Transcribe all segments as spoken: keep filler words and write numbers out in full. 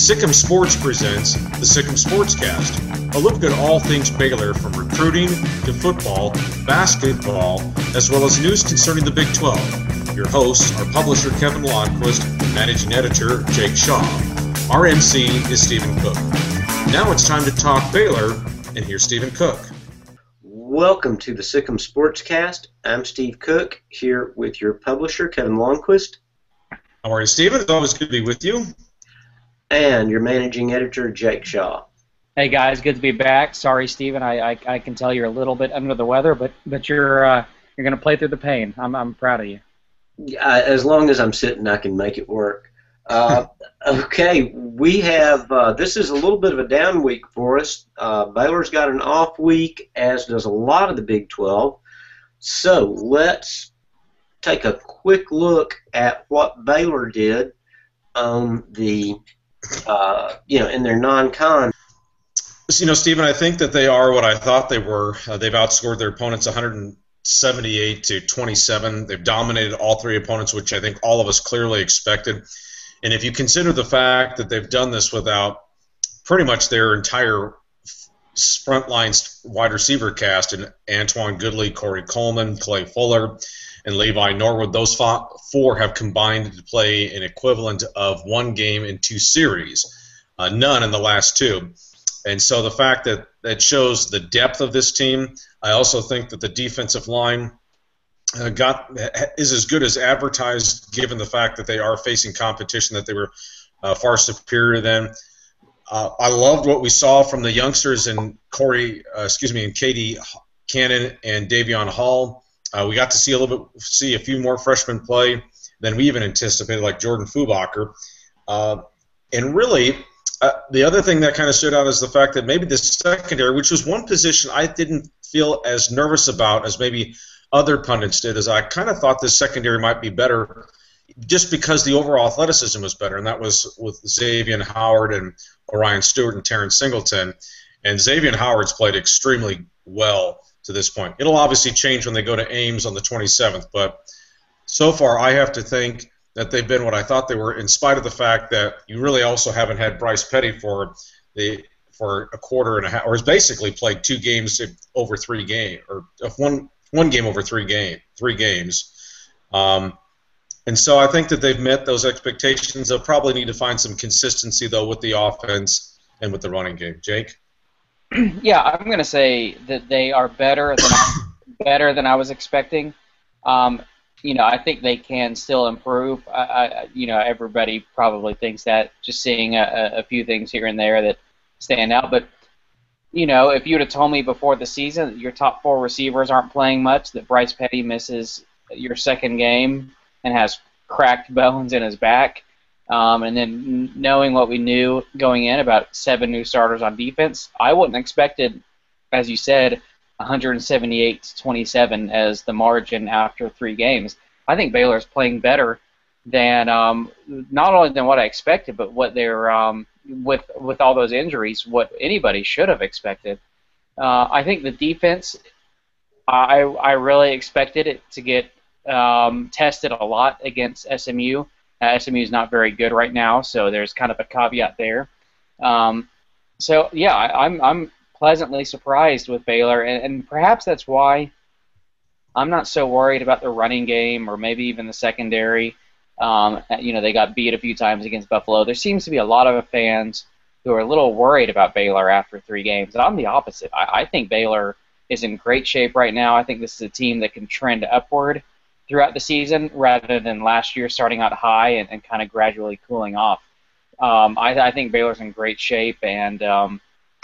Sikkim Sports presents the Sikkim Sportscast, a look at all things Baylor from recruiting to football, basketball, as well as news concerning the Big twelve. Your hosts are publisher Kevin Lonnquist and managing editor Jake Shaw. Our M C is Stephen Cook. Now it's time to talk Baylor, and here's Stephen Cook. Welcome to the Sikkim Sportscast. I'm Steve Cook, here with your publisher, Kevin Lonnquist. How are you, Stephen? It's always good to be with you. And your managing editor, Jake Shaw. Hey, guys. Good to be back. Sorry, Stephen. I, I, I can tell you're a little bit under the weather, but but you're uh, you're going to play through the pain. I'm I'm proud of you. Uh, as long as I'm sitting, I can make it work. Uh, okay, we have, uh, this is a little bit of a down week for us. Uh, Baylor's got an off week, as does a lot of the Big twelve. So let's take a quick look at what Baylor did on the, uh, you know, in their non-con. You know, Stephen, I think that they are what I thought they were. Uh, they've outscored their opponents one hundred seventy-eight to twenty-seven. They've dominated all three opponents, which I think all of us clearly expected. And if you consider the fact that they've done this without pretty much their entire frontline wide receiver cast, and Antoine Goodley, Corey Coleman, Clay Fuller, and Levi Norwood, those four have combined to play an equivalent of one game in two series, uh, none in the last two. And so the fact that that shows the depth of this team. I also think that the defensive line uh, got is as good as advertised, given the fact that they are facing competition that they were uh, far superior than. Uh, I loved what we saw from the youngsters in Corey, uh, excuse me, in Katie Cannon and Davion Hall. Uh, we got to see a little bit, see a few more freshmen play than we even anticipated, like Jordan Fubacher. Uh, and really, uh, the other thing that kind of stood out is the fact that maybe the secondary, which was one position I didn't feel as nervous about as maybe other pundits did, as I kind of thought this secondary might be better just because the overall athleticism was better, and that was with Xavier Howard and Orion Stewart and Terrence Singleton. And Xavier Howard's played extremely well to this point. It'll obviously change when they go to Ames on the twenty-seventh, but so far I have to think that they've been what I thought they were, in spite of the fact that you really also haven't had Bryce Petty for the for a quarter and a half, or has basically played two games over three games, or one one game over three game three games. Um, and so I think that they've met those expectations. They'll probably need to find some consistency though with the offense and with the running game. Jake? Yeah, I'm going to say that they are better than I, better than I was expecting. Um, you know, I think they can still improve. I, I, you know, everybody probably thinks that, just seeing a, a few things here and there that stand out. But, you know, if you would have told me before the season that your top four receivers aren't playing much, that Bryce Petty misses your second game and has cracked bones in his back, Um, and then knowing what we knew going in about seven new starters on defense, I wouldn't have expected, as you said, one hundred seventy-eight to twenty-seven as the margin after three games. I think Baylor's playing better than um, not only than what I expected, but what they're um, with with all those injuries, what anybody should have expected. Uh, I think the defense, I I really expected it to get um, tested a lot against S M U. Uh, S M U is not very good right now, so there's kind of a caveat there. Um, so yeah, I, I'm I'm pleasantly surprised with Baylor, and, and perhaps that's why I'm not so worried about the running game or maybe even the secondary. Um, you know, they got beat a few times against Buffalo. There seems to be a lot of fans who are a little worried about Baylor after three games. I'm the opposite. I, I think Baylor is in great shape right now. I think this is a team that can trend upward throughout the season rather than last year starting out high and, and kind of gradually cooling off. Um, I, I think Baylor's in great shape, and um,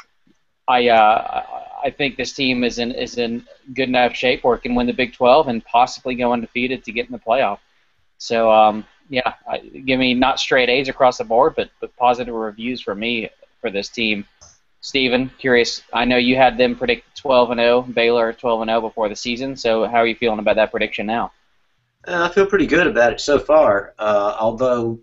I uh, I think this team is in is in good enough shape where it can win the Big twelve and possibly go undefeated to get in the playoff. So um, yeah, I, give me not straight A's across the board, but but positive reviews for me for this team. Stephen, curious. I know you had them predict twelve and oh, Baylor twelve and oh before the season. So how are you feeling about that prediction now? I feel pretty good about it so far, uh, although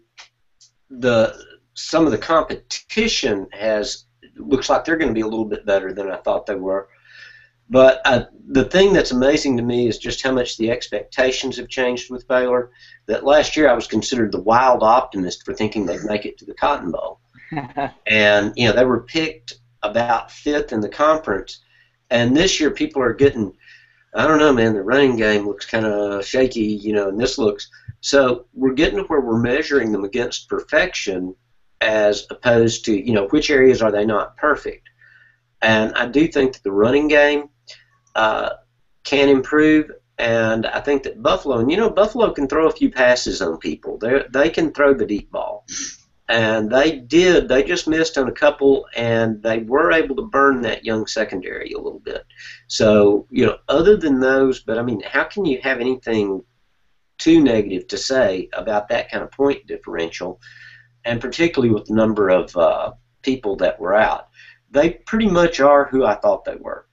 the some of the competition has looks like they're going to be a little bit better than I thought they were. But I, the thing that's amazing to me is just how much the expectations have changed with Baylor. That last year I was considered the wild optimist for thinking they'd make it to the Cotton Bowl. And, you know, they were picked about fifth in the conference. And this year people are getting, I don't know, man, the running game looks kind of shaky, you know, and this looks. So we're getting to where we're measuring them against perfection as opposed to, you know, which areas are they not perfect. And I do think that the running game uh, can improve. And I think that Buffalo, and you know, Buffalo can throw a few passes on people. They they can throw the deep ball. And they did. They just missed on a couple, and they were able to burn that young secondary a little bit. So, you know, other than those, but I mean, how can you have anything too negative to say about that kind of point differential, and particularly with the number of uh, people that were out? They pretty much are who I thought they were.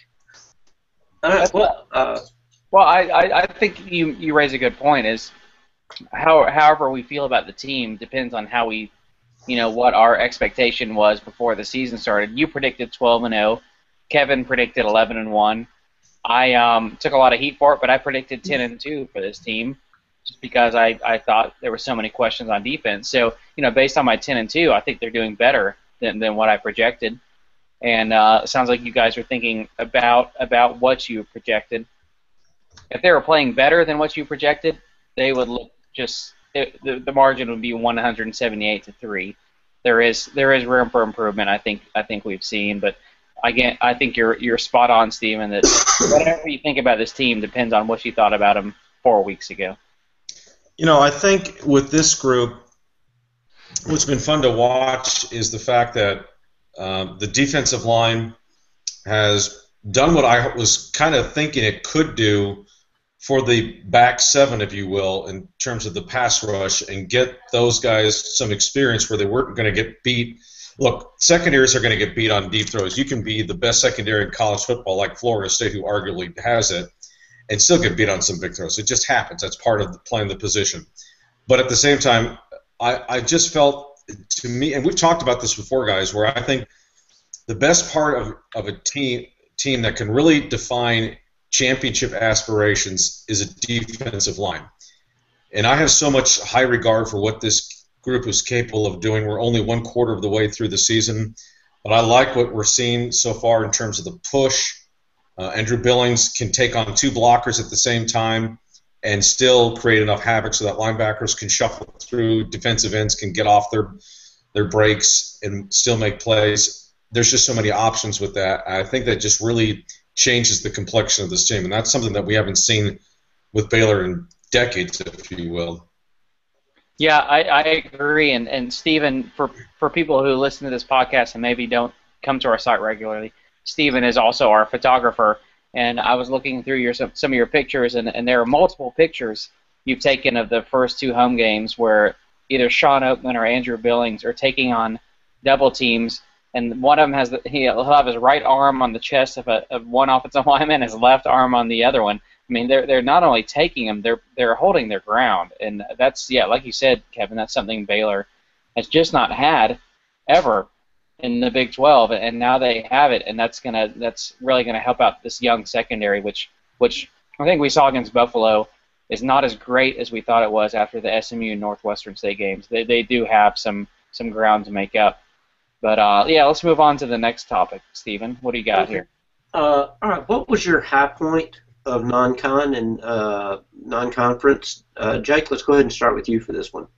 All right, well, uh, well, I, I, I think you, you raise a good point. Is how however we feel about the team depends on how we, you know, what our expectation was before the season started. You predicted twelve and oh. Kevin predicted eleven and one. I um, took a lot of heat for it, but I predicted ten and two for this team, just because I, I thought there were so many questions on defense. So, you know, based on my ten and two, I think they're doing better than, than what I projected. And uh, it sounds like you guys are thinking about about what you projected. If they were playing better than what you projected, they would look just it, the, the margin would be one hundred seventy-eight to three. There is there is room for improvement. I think I think we've seen, but again, I think you're you're spot on, Stephen. That whatever you think about this team depends on what you thought about them four weeks ago. You know, I think with this group, what's been fun to watch is the fact that um, the defensive line has done what I was kind of thinking it could do for the back seven, if you will, in terms of the pass rush, and get those guys some experience where they weren't going to get beat. Look, secondaries are going to get beat on deep throws. You can be the best secondary in college football, like Florida State, who arguably has it, and still get beat on some big throws. It just happens. That's part of the, playing the position. But at the same time, I, I just felt, to me, and we've talked about this before, guys, where I think the best part of, of a team team that can really define championship aspirations is a defensive line. And I have so much high regard for what this group is capable of doing. We're only one quarter of the way through the season, but I like what we're seeing so far in terms of the push. Uh, Andrew Billings can take on two blockers at the same time and still create enough havoc so that linebackers can shuffle through, defensive ends can get off their their breaks and still make plays. There's just so many options with that. I think that just really changes the complexion of this team, and that's something that we haven't seen with Baylor in decades, if you will. Yeah, I, I agree. And, and Stephen, for, for people who listen to this podcast and maybe don't come to our site regularly, Stephen is also our photographer. And I was looking through your some, some of your pictures, and, and there are multiple pictures you've taken of the first two home games where either Sean Oakman or Andrew Billings are taking on double teams, and one of them has the, he'll have his right arm on the chest of, a, of one offensive lineman, his left arm on the other one. I mean, they're they're not only taking them, they're they're holding their ground, and that's yeah, like you said, Kevin, that's something Baylor has just not had ever in the Big twelve, and now they have it, and that's gonna that's really gonna help out this young secondary, which which I think we saw against Buffalo is not as great as we thought it was after the S M U and Northwestern State games. They they do have some some ground to make up, but uh, yeah, let's move on to the next topic, Stephen. What do you got okay. here? Uh, all right, what was your high point of non-con and uh, non-conference? Uh, Jake, let's go ahead and start with you for this one.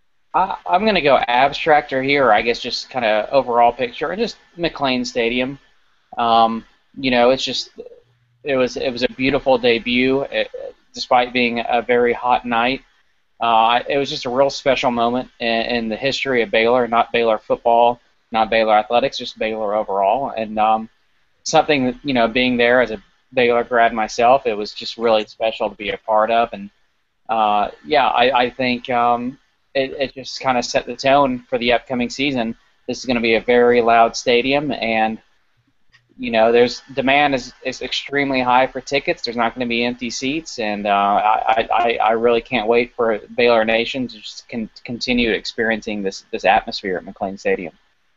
I, I'm going to go abstractor here, or I guess just kind of overall picture, and just McLean Stadium. Um, you know, it's just it was it was a beautiful debut, it, despite being a very hot night. Uh, it was just a real special moment in, in the history of Baylor, not Baylor football, not Baylor athletics, just Baylor overall, and um, something that, you know, being there as a Baylor grad myself, it was just really special to be a part of, and uh, yeah, I, I think um, it, it just kind of set the tone for the upcoming season. This is going to be a very loud stadium, and you know, there's demand is, is extremely high for tickets. There's not going to be empty seats, and uh, I, I I really can't wait for Baylor Nation to just con- continue experiencing this this atmosphere at McLean Stadium.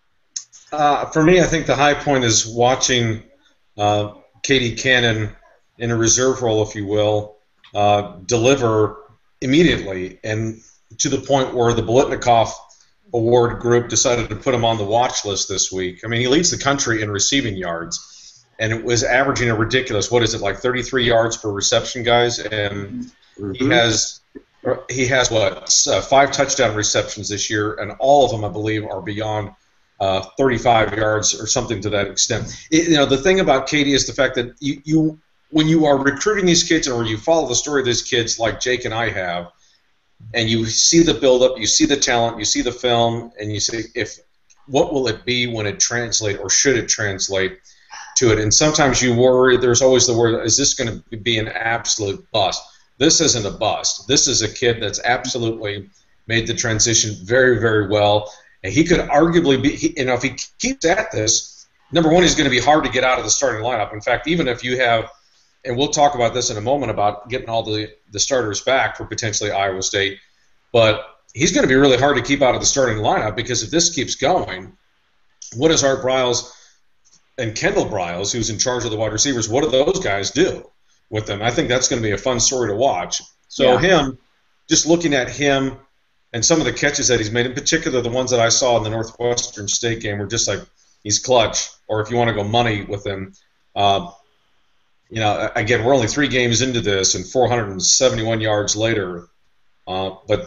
Uh, for me, I think the high point is watching Uh, Katie Cannon, in a reserve role, if you will, uh, deliver immediately, and to the point where the Biletnikoff award group decided to put him on the watch list this week. I mean, he leads the country in receiving yards, and it was averaging a ridiculous, what is it, like thirty-three yards per reception, guys? And mm-hmm. he has he has what uh, five touchdown receptions this year, and all of them, I believe, are beyond uh, thirty-five yards or something to that extent. It, you know, the thing about Katy is the fact that you, you when you are recruiting these kids, or you follow the story of these kids, like Jake and I have, and you see the build-up, you see the talent, you see the film, and you say, if what will it be when it translate, or should it translate to it? And sometimes you worry, there's always the word, is this going to be an absolute bust? This isn't a bust. This is a kid that's absolutely made the transition very, very well. And he could arguably be, he, you know, if he keeps at this, number one, he's going to be hard to get out of the starting lineup. In fact, even if you have, and we'll talk about this in a moment about getting all the, the starters back for potentially Iowa State, but he's going to be really hard to keep out of the starting lineup, because if this keeps going, what does Art Briles and Kendall Briles, who's in charge of the wide receivers, what do those guys do with them? I think that's going to be a fun story to watch. So yeah. him, just looking at him and some of the catches that he's made, in particular the ones that I saw in the Northwestern State game, were just like, he's clutch. Or if you want to go money with him, uh, you know, again, we're only three games into this and four hundred seventy-one yards later, uh, but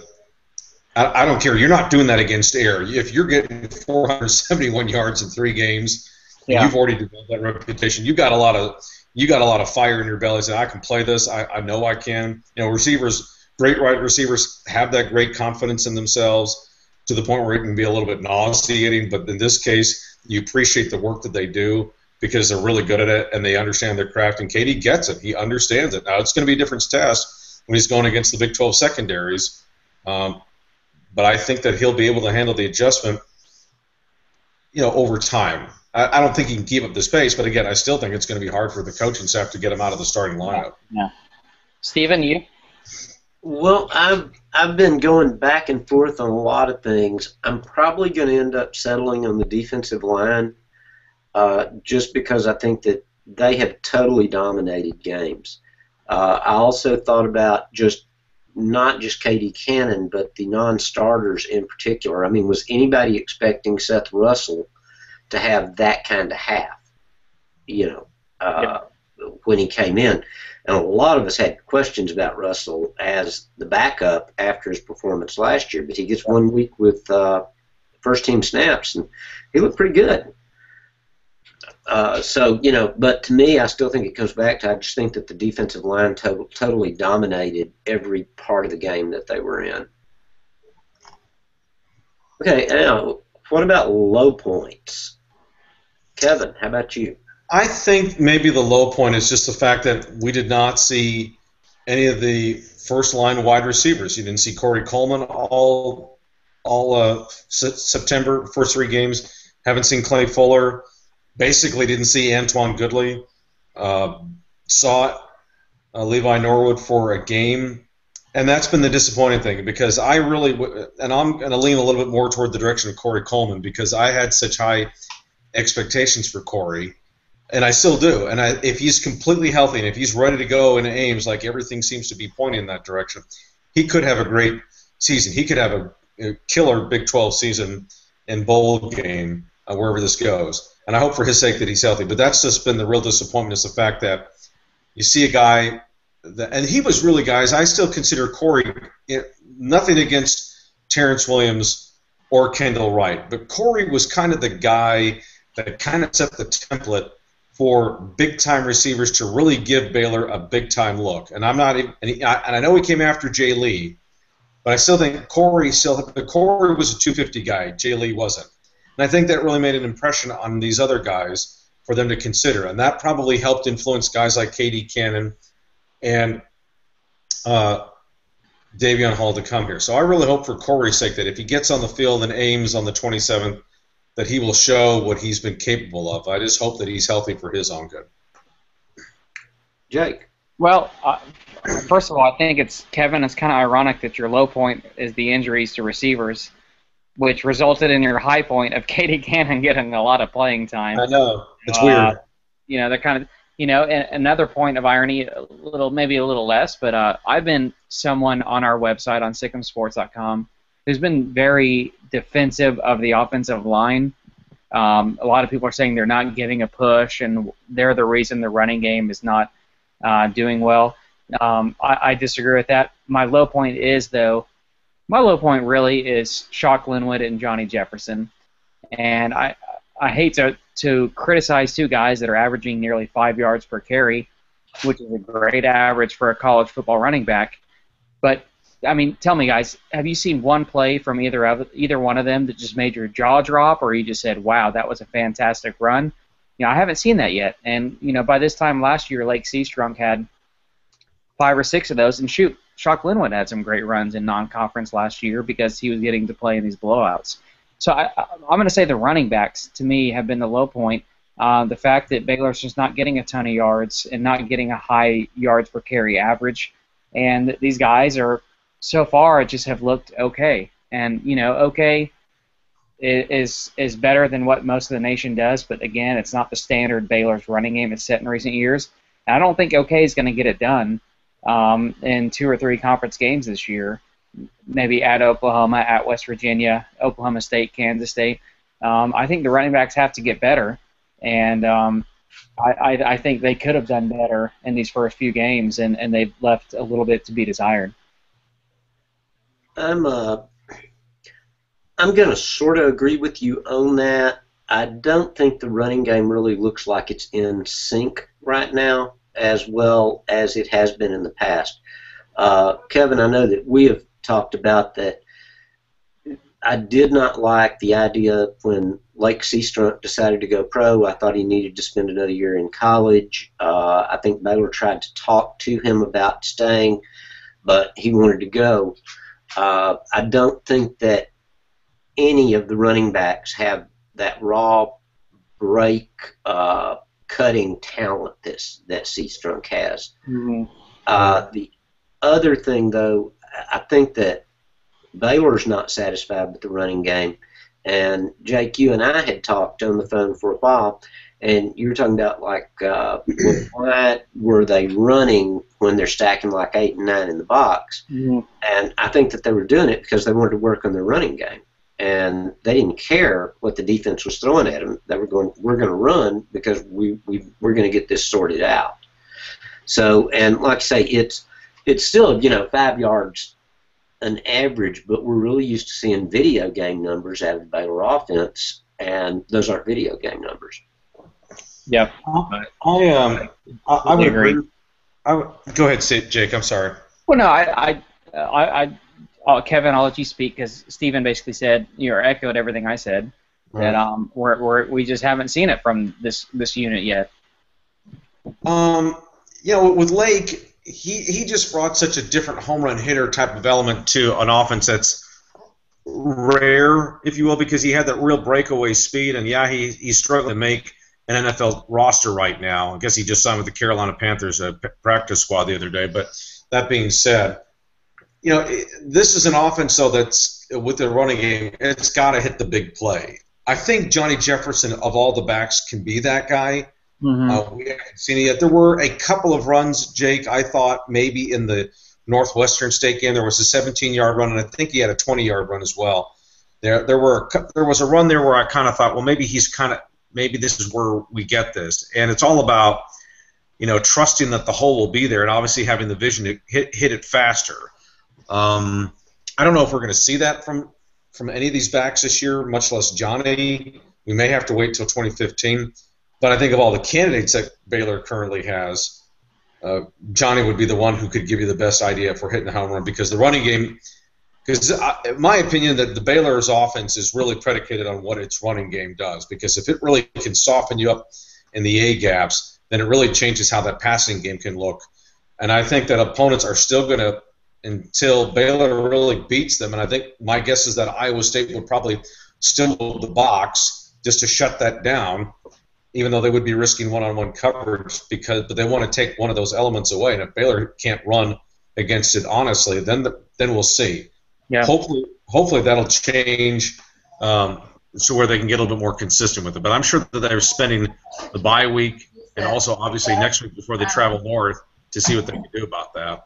I, I don't care. You're not doing that against air. If you're getting four hundred seventy-one yards in three games, yeah. you've already developed that reputation. You got a lot of you got a lot of fire in your belly. Saying, I can play this. I, I know I can. You know, receivers, great wide receivers, have that great confidence in themselves to the point where it can be a little bit nauseating. But in this case, you appreciate the work that they do, because they're really good at it and they understand their craft. And Katy gets it. He understands it. Now, it's going to be a different test when he's going against the Big twelve secondaries. Um, but I think that he'll be able to handle the adjustment, you know, over time. I, I don't think he can keep up the pace, but again, I still think it's going to be hard for the coaching staff to get him out of the starting lineup. Yeah. Stephen, you? Well, I've I've been going back and forth on a lot of things. I'm probably going to end up settling on the defensive line, uh, just because I think that they have totally dominated games. Uh, I also thought about just not just Katy Cannon, but the non-starters in particular. I mean, was anybody expecting Seth Russell to have that kind of half, you know, uh, yeah. when he came in? And a lot of us had questions about Russell as the backup after his performance last year, but he gets one week with uh, first-team snaps, and he looked pretty good. Uh, so, you know, but to me, I still think it comes back to, I just think that the defensive line to- totally dominated every part of the game that they were in. Okay, now, what about low points? Kevin, how about you? I think maybe the low point is just the fact that we did not see any of the first-line wide receivers. You didn't see Corey Coleman all all uh, September, first three games. Haven't seen Clay Fuller. Basically didn't see Antoine Goodley. Uh, saw uh, Levi Norwood for a game. And that's been the disappointing thing, because I really w- – and I'm going to lean a little bit more toward the direction of Corey Coleman, because I had such high expectations for Corey. And I still do. And I, if he's completely healthy and if he's ready to go in Ames, like everything seems to be pointing in that direction, he could have a great season. He could have a, a killer Big twelve season and bowl game uh, wherever this goes. And I hope for his sake that he's healthy. But that's just been the real disappointment, is the fact that you see a guy that, and he was really, guys, I still consider Corey, you know, nothing against Terrence Williams or Kendall Wright, but Corey was kind of the guy that kind of set the template for big-time receivers to really give Baylor a big-time look. And I'm not even, and, he, I, and I know he came after Jay Lee, but I still think Corey still, Corey was a two fifty guy. Jay Lee wasn't. And I think that really made an impression on these other guys for them to consider. And that probably helped influence guys like Katy Cannon and uh, Davion Hall to come here. So I really hope for Corey's sake that if he gets on the field in Ames on the twenty-seventh, that he will show what he's been capable of. I just hope that he's healthy for his own good. Jake? Well, uh, first of all, I think it's, Kevin, it's kind of ironic that your low point is the injuries to receivers, which resulted in your high point of Katy Cannon getting a lot of playing time. I know. It's uh, weird. You know, they're kind of, you know, and another point of irony, a little, maybe a little less, but uh, I've been someone on our website on Sikkim Sports dot com who's been very defensive of the offensive line. Um, a lot of people are saying they're not getting a push, and they're the reason the running game is not uh, doing well. Um, I, I disagree with that. My low point is, though, my low point really is Shock Linwood and Johnny Jefferson. And I I hate to, to criticize two guys that are averaging nearly five yards per carry, which is a great average for a college football running back. But, I mean, tell me, guys, have you seen one play from either of either one of them that just made your jaw drop, or you just said, wow, that was a fantastic run? You know, I haven't seen that yet. And, you know, by this time last year, Lake Seastrunk had five or six of those. And, shoot, Shock Linwood had some great runs in non-conference last year because he was getting to play in these blowouts. So I, I'm going to say the running backs, to me, have been the low point. Uh, the fact that Baylor's just not getting a ton of yards and not getting a high yards per carry average. And these guys are, so far, just have looked okay. And, you know, okay is is better than what most of the nation does. But, again, it's not the standard Baylor's running game it's set in recent years. And I don't think okay is going to get it done um, in two or three conference games this year. Maybe at Oklahoma, at West Virginia, Oklahoma State, Kansas State. Um, I think the running backs have to get better, and um, I, I, I think they could have done better in these first few games, and, and they've left a little bit to be desired. I'm uh, I'm going to sort of agree with you on that. I don't think the running game really looks like it's in sync right now as well as it has been in the past. Uh, Kevin, I know that we have talked about that. I did not like the idea when Lake Seastrunk decided to go pro. I thought he needed to spend another year in college. Uh, I think Baylor tried to talk to him about staying, but he wanted to go. Uh, I don't think that any of the running backs have that raw break uh, cutting talent that's, that Seastrunk has. Mm-hmm. Uh, the other thing, though, I think that Baylor's not satisfied with the running game. And, Jake, you and I had talked on the phone for a while, and you were talking about, like, uh, why were they running when they're stacking like eight and nine in the box? Mm-hmm. And I think that they were doing it because they wanted to work on their running game. And they didn't care what the defense was throwing at them. They were going, we're going to run because we, we, we're going to get this sorted out. So, and like I say, it's it's still, you know, five yards an average, but we're really used to seeing video game numbers out of the Baylor offense, and those aren't video game numbers. Yeah. I, I um I, I would agree. I would, go ahead, Jake. I'm sorry. Well, no, I, I, I, I uh, Kevin, I'll let you speak because Stephen basically said, you know, echoed everything I said. Right. That um, we're, we're we just haven't seen it from this this unit yet. Um, you know, with Lake, he he just brought such a different home run hitter type of element to an offense that's rare, if you will, because he had that real breakaway speed, and yeah, he he's struggling to make an N F L roster right now. I guess he just signed with the Carolina Panthers uh, practice squad the other day. But that being said, you know, it, this is an offense, though, that's with the running game, it's got to hit the big play. I think Johnny Jefferson, of all the backs, can be that guy. Mm-hmm. Uh, we haven't seen it yet. There were a couple of runs, Jake, I thought maybe in the Northwestern State game. There was a seventeen-yard run, and I think he had a twenty-yard run as well. There there were a, there was a run there where I kind of thought, well, maybe he's kind of maybe this is where we get this. And it's all about, you know, trusting that the hole will be there and obviously having the vision to hit, hit it faster. Um, I don't know if we're going to see that from, from any of these backs this year, much less Johnny. We may have to wait till twenty fifteen. But I think of all the candidates that Baylor currently has, uh, Johnny would be the one who could give you the best idea for hitting a home run, because the running game – because in my opinion, that the Baylor's offense is really predicated on what its running game does. Because if it really can soften you up in the A gaps, then it really changes how that passing game can look. And I think that opponents are still going to, until Baylor really beats them. And I think my guess is that Iowa State would probably still hold the box just to shut that down, even though they would be risking one-on-one coverage, because but they want to take one of those elements away. And if Baylor can't run against it honestly, then the, then we'll see. Yeah. Hopefully, hopefully that'll change um, so where they can get a little bit more consistent with it. But I'm sure that they're spending the bye week and also obviously next week before they travel north to see what they can do about that.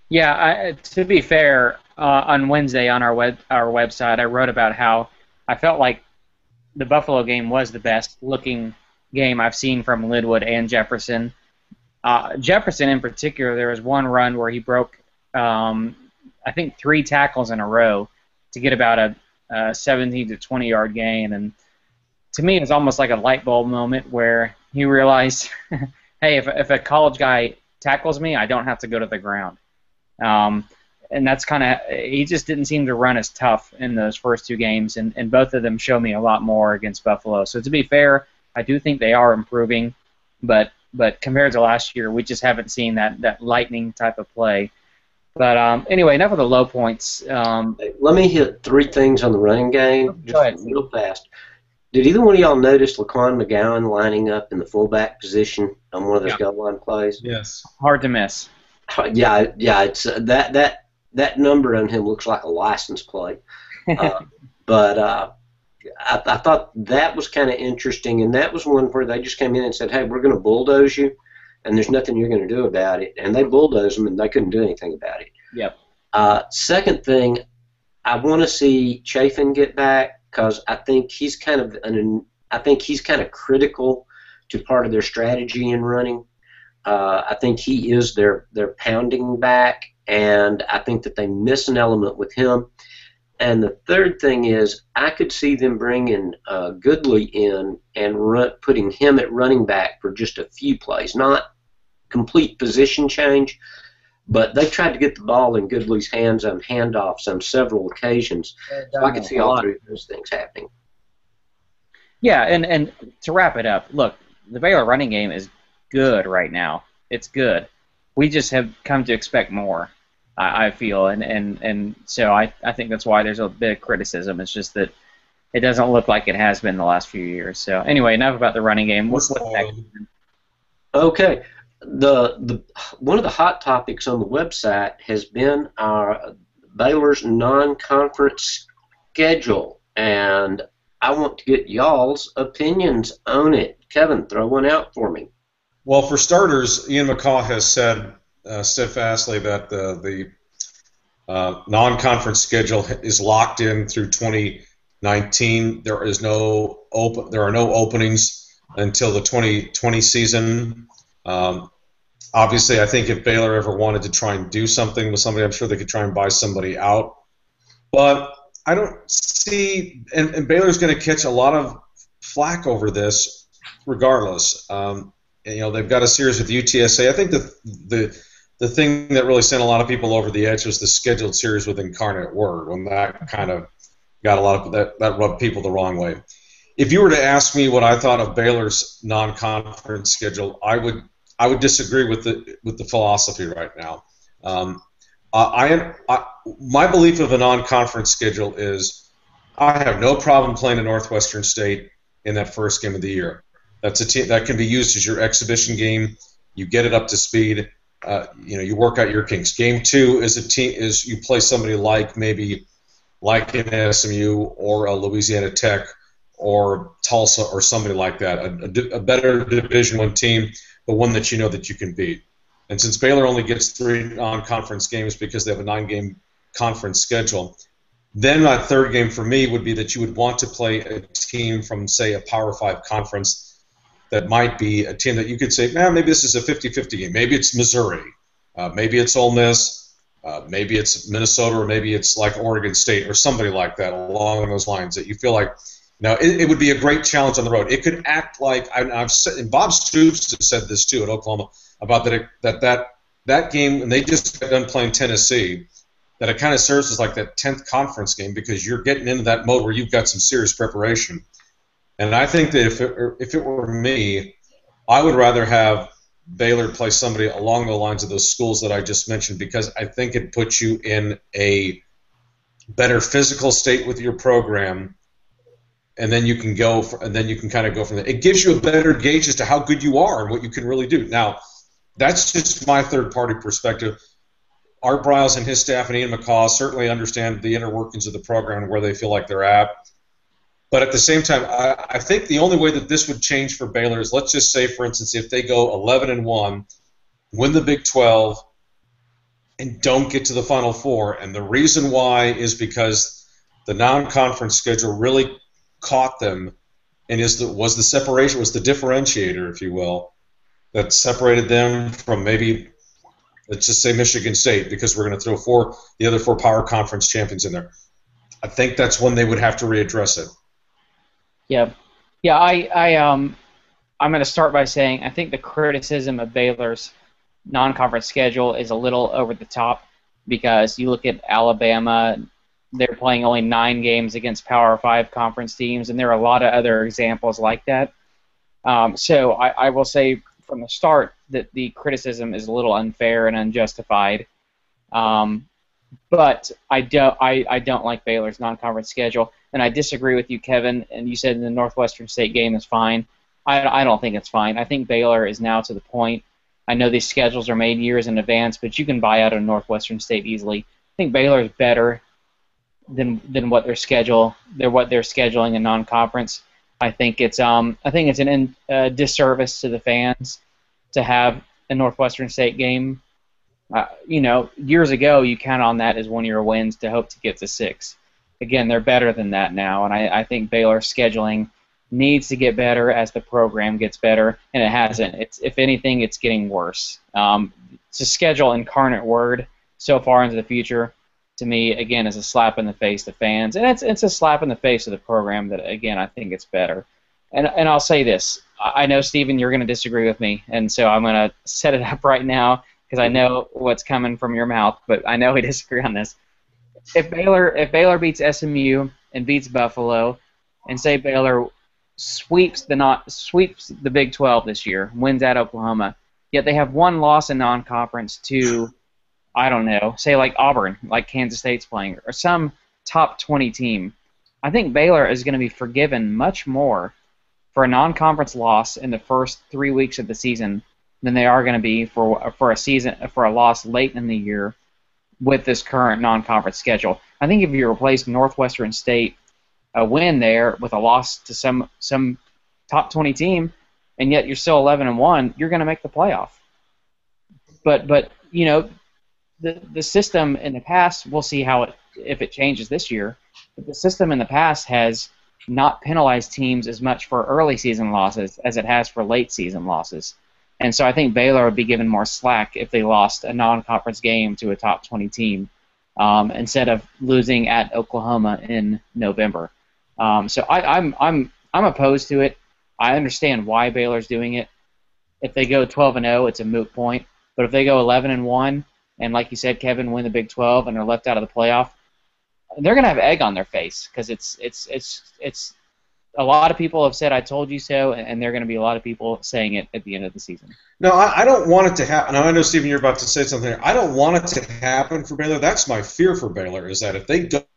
Yeah, I, to be fair, uh, on Wednesday on our web our website, I wrote about how I felt like the Buffalo game was the best looking game I've seen from Linwood and Jefferson. Uh, Jefferson in particular, there was one run where he broke, um, I think, three tackles in a row to get about a, a seventeen to twenty yard gain, and to me, it's almost like a light bulb moment where he realized, hey, if if a college guy tackles me, I don't have to go to the ground. Um, and that's kind of, he just didn't seem to run as tough in those first two games, and, and both of them show me a lot more against Buffalo. So to be fair, I do think they are improving, but but compared to last year, we just haven't seen that, that lightning type of play. But um, anyway, enough of the low points. Um, Let me hit three things on the running game, Go ahead. just real fast. Did either one of y'all notice Laquan McGowan lining up in the fullback position on one of those Yeah. goal line plays? Yes. hard to miss. Yeah, yeah. It's uh, that that that number on him looks like a license plate. Uh, but uh, I, I thought that was kind of interesting, and that was one where they just came in and said, "Hey, we're going to bulldoze you, and there's nothing you're going to do about it." And they bulldozed them, and they couldn't do anything about it. Yep. Uh, second thing, I want to see Chafin get back because I think he's kind of an, I think he's kind of critical to part of their strategy in running. Uh, I think he is their their pounding back, and I think that they miss an element with him. And the third thing is, I could see them bringing uh, Goodley in and run, putting him at running back for just a few plays, not complete position change, but they tried to get the ball in Goodley's hands on handoffs on several occasions. So I could see all three of those things happening. Yeah, and, and to wrap it up, look, the Baylor running game is good right now. It's good. We just have come to expect more, I, I feel, and, and, and so I, I think that's why there's a bit of criticism. It's just that it doesn't look like it has been the last few years. So anyway, enough about the running game. What's what's next? Okay. The the one of the hot topics on the website has been our Baylor's non-conference schedule, and I want to get y'all's opinions on it. Kevin, throw one out for me. Well, for starters, Ian McCaw has said uh, steadfastly that the the uh, non-conference schedule is locked in through twenty nineteen. There is no open. There are no openings until the twenty twenty season. Um, obviously, I think if Baylor ever wanted to try and do something with somebody, I'm sure they could try and buy somebody out. But I don't see, and, and Baylor's going to catch a lot of flack over this, regardless. Um, and, you know, they've got a series with U T S A. I think the the the thing that really sent a lot of people over the edge was the scheduled series with Incarnate Word, when that kind of got a lot of that that rubbed people the wrong way. If you were to ask me what I thought of Baylor's non-conference schedule, I would I would disagree with the with the philosophy right now. Um, I, am I, my belief of a non-conference schedule is I have no problem playing a Northwestern State in that first game of the year. That's a team that can be used as your exhibition game. You get it up to speed. Uh, you know, you work out your kinks. Game two is a team is you play somebody like maybe like an S M U or a Louisiana Tech or Tulsa or somebody like that, a, a, a better Division One team, but one that you know that you can beat. And since Baylor only gets three non-conference games because they have a nine-game conference schedule, then my third game for me would be that you would want to play a team from, say, a Power Five conference that might be a team that you could say, man, maybe this is a fifty-fifty game. Maybe it's Missouri. Uh, maybe it's Ole Miss. Uh, maybe it's Minnesota, or maybe it's like Oregon State or somebody like that along those lines that you feel like, now, it, it would be a great challenge on the road. It could act like I, I've said, and Bob Stoops has said this too at Oklahoma about that it, that that that game, and they just got done playing Tennessee, that it kind of serves as like that tenth conference game because you're getting into that mode where you've got some serious preparation. And I think that if it, if it were me, I would rather have Baylor play somebody along the lines of those schools that I just mentioned, because I think it puts you in a better physical state with your program. And then you can go, for, and then you can kind of go from there. It gives you a better gauge as to how good you are and what you can really do. Now, that's just my third-party perspective. Art Briles and his staff and Ian McCaw certainly understand the inner workings of the program and where they feel like they're at. But at the same time, I, I think the only way that this would change for Baylor is, let's just say, for instance, if they go eleven and one, win the Big twelve, and don't get to the Final Four. And the reason why is because the non-conference schedule really caught them, and is the, was the separation, was the differentiator, if you will, that separated them from maybe, let's just say Michigan State, because we're going to throw four the other four power conference champions in there. I think that's when they would have to readdress it. Yeah, yeah. I, I, um, I'm going to start by saying I think the criticism of Baylor's non-conference schedule is a little over the top, because you look at Alabama, they're playing only nine games against Power Five conference teams, and there are a lot of other examples like that. Um, so I, I will say from the start that the criticism is a little unfair and unjustified. Um, but I don't, I, I don't like Baylor's non-conference schedule, and I disagree with you, Kevin. And you said the Northwestern State game is fine. I, I don't think it's fine. I think Baylor is now to the point. I know these schedules are made years in advance, but you can buy out of Northwestern State easily. I think Baylor is better than than what their schedule, they're what they're scheduling in non-conference. I think it's um I think it's an in, uh, disservice to the fans to have a Northwestern State game. Uh, you know, years ago you count on that as one of your wins to hope to get to six. Again, they're better than that now, and I, I think Baylor's scheduling needs to get better as the program gets better, and it hasn't. It's, if anything, it's getting worse. Um, to schedule Incarnate Word so far into the future, to me, again, is a slap in the face to fans, and it's it's a slap in the face of the program that, again, I think it's better. And and I'll say this. I know, Stephen, you're going to disagree with me, and so I'm going to set it up right now because I know what's coming from your mouth, but I know we disagree on this. If Baylor, if Baylor beats S M U and beats Buffalo, and say Baylor sweeps the not sweeps the Big twelve this year, wins at Oklahoma, yet they have one loss in non-conference to, I don't know, say like Auburn, like Kansas State's playing, or some top twenty team. I think Baylor is going to be forgiven much more for a non-conference loss in the first three weeks of the season than they are going to be for for a season for a loss late in the year with this current non-conference schedule. I think if you replace Northwestern State a win there with a loss to some some top twenty team, and yet you're still eleven and one, you're going to make the playoff. But but you know, the the system in the past, we'll see how it if it changes this year. But the system in the past has not penalized teams as much for early season losses as it has for late season losses. And so I think Baylor would be given more slack if they lost a non-conference game to a top twenty team um, instead of losing at Oklahoma in November. Um, so I, I'm I'm I'm opposed to it. I understand why Baylor's doing it. If they go twelve and oh, it's a moot point. But if they go eleven and one, and like you said, Kevin, win the Big twelve and are left out of the playoff, they're gonna have egg on their face because it's it's it's it's a lot of people have said I told you so, and there are going to be a lot of people saying it at the end of the season. No, I, I don't want it to happen. I know, Stephen, you're about to say something here. I don't want it to happen for Baylor. That's my fear for Baylor, is that if they go,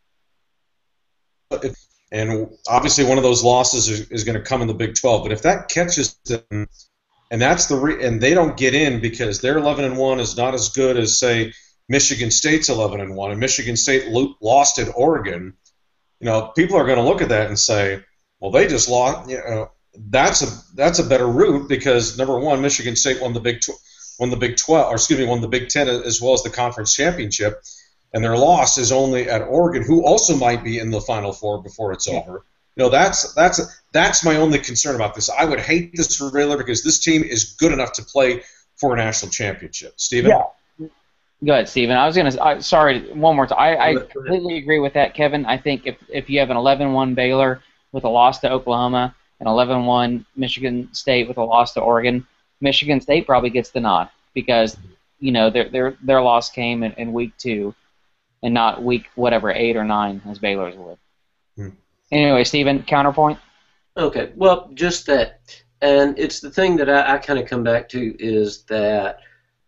and obviously one of those losses is, is going to come in the Big twelve, but if that catches them, and that's the re- and they don't get in because their eleven and one is not as good as, say, Michigan State's eleven and one, and Michigan State lo- lost at Oregon, you know, people are going to look at that and say, well, they just lost. You know, that's a that's a better route because number one, Michigan State won the Big tw- won the Big twelve, or excuse me, won the Big Ten as well as the conference championship, and their loss is only at Oregon, who also might be in the Final Four before it's over. You know, that's that's that's my only concern about this. I would hate this for Baylor because this team is good enough to play for a national championship. Stephen? Yeah. Go ahead, Stephen. I was going to – sorry, one more time. I, I completely agree with that, Kevin. I think if, if you have an eleven one Baylor with a loss to Oklahoma, an eleven one Michigan State with a loss to Oregon, Michigan State probably gets the nod because, you know, their their their loss came in, in week two and not week whatever, eight or nine as Baylor's would. Hmm. Anyway, Stephen, counterpoint? Okay, well, just that. And it's the thing that I, I kind of come back to is that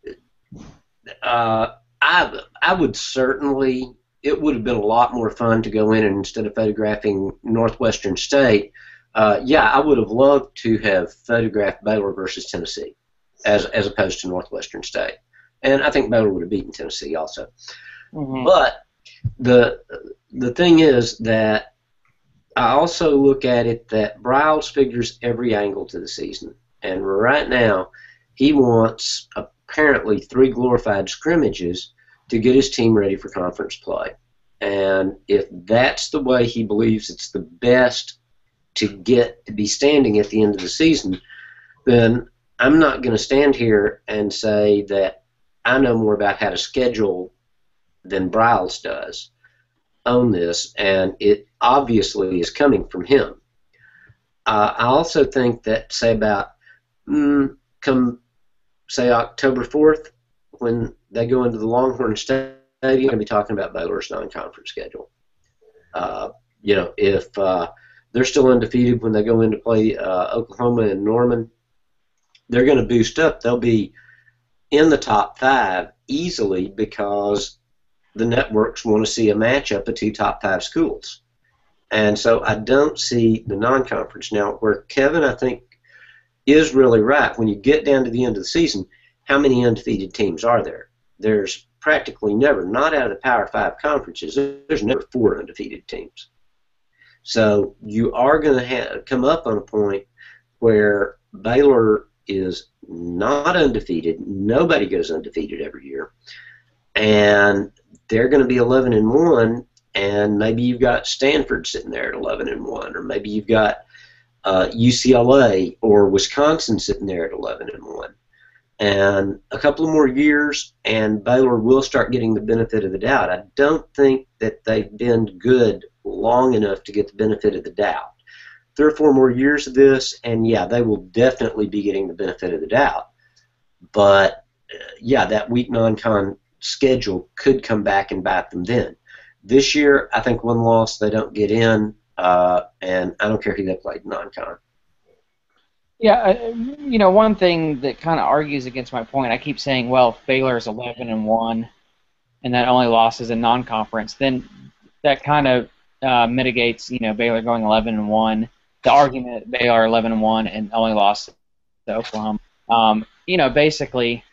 uh, I I would certainly – it would have been a lot more fun to go in and instead of photographing Northwestern State, uh, yeah, I would have loved to have photographed Baylor versus Tennessee as as opposed to Northwestern State. And I think Baylor would have beaten Tennessee also. Mm-hmm. But the the thing is that I also look at it that Briles figures every angle to the season. And right now, he wants apparently three glorified scrimmages to get his team ready for conference play. And if that's the way he believes it's the best to get to be standing at the end of the season, then I'm not going to stand here and say that I know more about how to schedule than Briles does on this, and it obviously is coming from him. Uh, I also think that, say, about mm, come, say, October fourth, when they go into the Longhorn Stadium, you're going to be talking about Baylor's non-conference schedule. Uh, you know, if uh, they're still undefeated when they go in to play uh, Oklahoma and Norman, they're going to boost up. They'll be in the top five easily because the networks want to see a matchup of two top five schools. And so I don't see the non-conference. Now, where Kevin, I think, is really right, when you get down to the end of the season, how many undefeated teams are there? There's practically never, not out of the Power Five conferences, there's never four undefeated teams. So you are going to have, come up on a point where Baylor is not undefeated. Nobody goes undefeated every year. And they're going to be eleven and one, and maybe you've got Stanford sitting there at eleven and one, or maybe you've got uh, U C L A or Wisconsin sitting there at eleven and one. And a couple of more years, and Baylor will start getting the benefit of the doubt. I don't think that they've been good long enough to get the benefit of the doubt. Three or four more years of this, and yeah, they will definitely be getting the benefit of the doubt. But uh, yeah, that weak non-con schedule could come back and bite them then. This year, I think one loss, they don't get in, uh, and I don't care who they played non-con. Yeah, uh, you know, one thing that kind of argues against my point, I keep saying, well, if Baylor is eleven and one, and that only loss is a non-conference, then that kind of uh, mitigates, you know, Baylor going eleven and one. The argument they are eleven and one and only lost to Oklahoma. Um, you know, basically,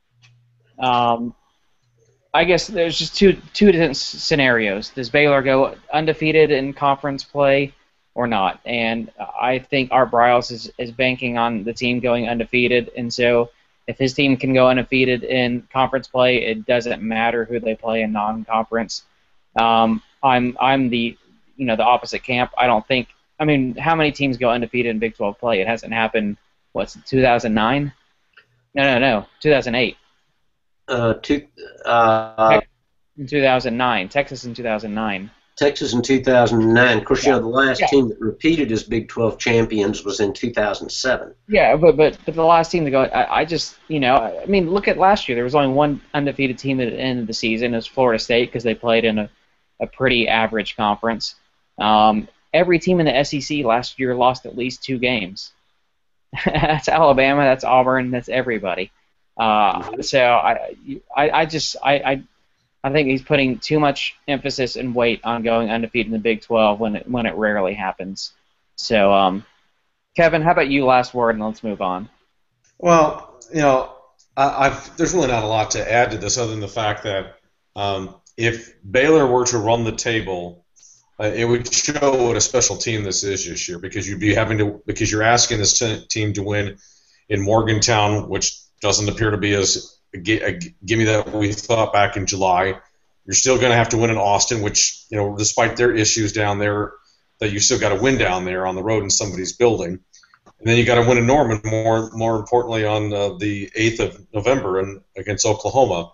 um, I guess there's just two two different scenarios. Does Baylor go undefeated in conference play or not? And I think Art Briles is, is banking on the team going undefeated, and so if his team can go undefeated in conference play, it doesn't matter who they play in non-conference. Um, I'm I'm the you know the opposite camp. I don't think. I mean, how many teams go undefeated in Big twelve play? It hasn't happened. What's two thousand nine? No, no, no, two thousand eight. Uh, two, uh, in two thousand nine, Texas in two thousand nine. Texas in two thousand nine. Of course, yeah. you know, the last yeah. team that repeated as Big twelve champions was in two thousand seven. Yeah, but but but the last team to go, I, I just, you know, I mean, look at last year. There was only one undefeated team at the end of the season. It was Florida State because they played in a, a pretty average conference. Um, every team in the S E C last year lost at least two games. That's Alabama, that's Auburn, that's everybody. Uh, so I, I, I just, I, I, I think he's putting too much emphasis and weight on going undefeated in the Big twelve when it when it rarely happens. So, um, Kevin, how about you? Last word, and let's move on. Well, you know, I, I've there's really not a lot to add to this other than the fact that um, if Baylor were to run the table, Uh, it would show what a special team this is this year, because you'd be having to because you're asking this t- team to win in Morgantown, which doesn't appear to be as a, a gimme that we thought back in July. You're still going to have to win in Austin, which, you know, despite their issues down there, that you still got to win down there on the road in somebody's building. And then you got to win in Norman, more more importantly, on uh, the eighth of November and against Oklahoma.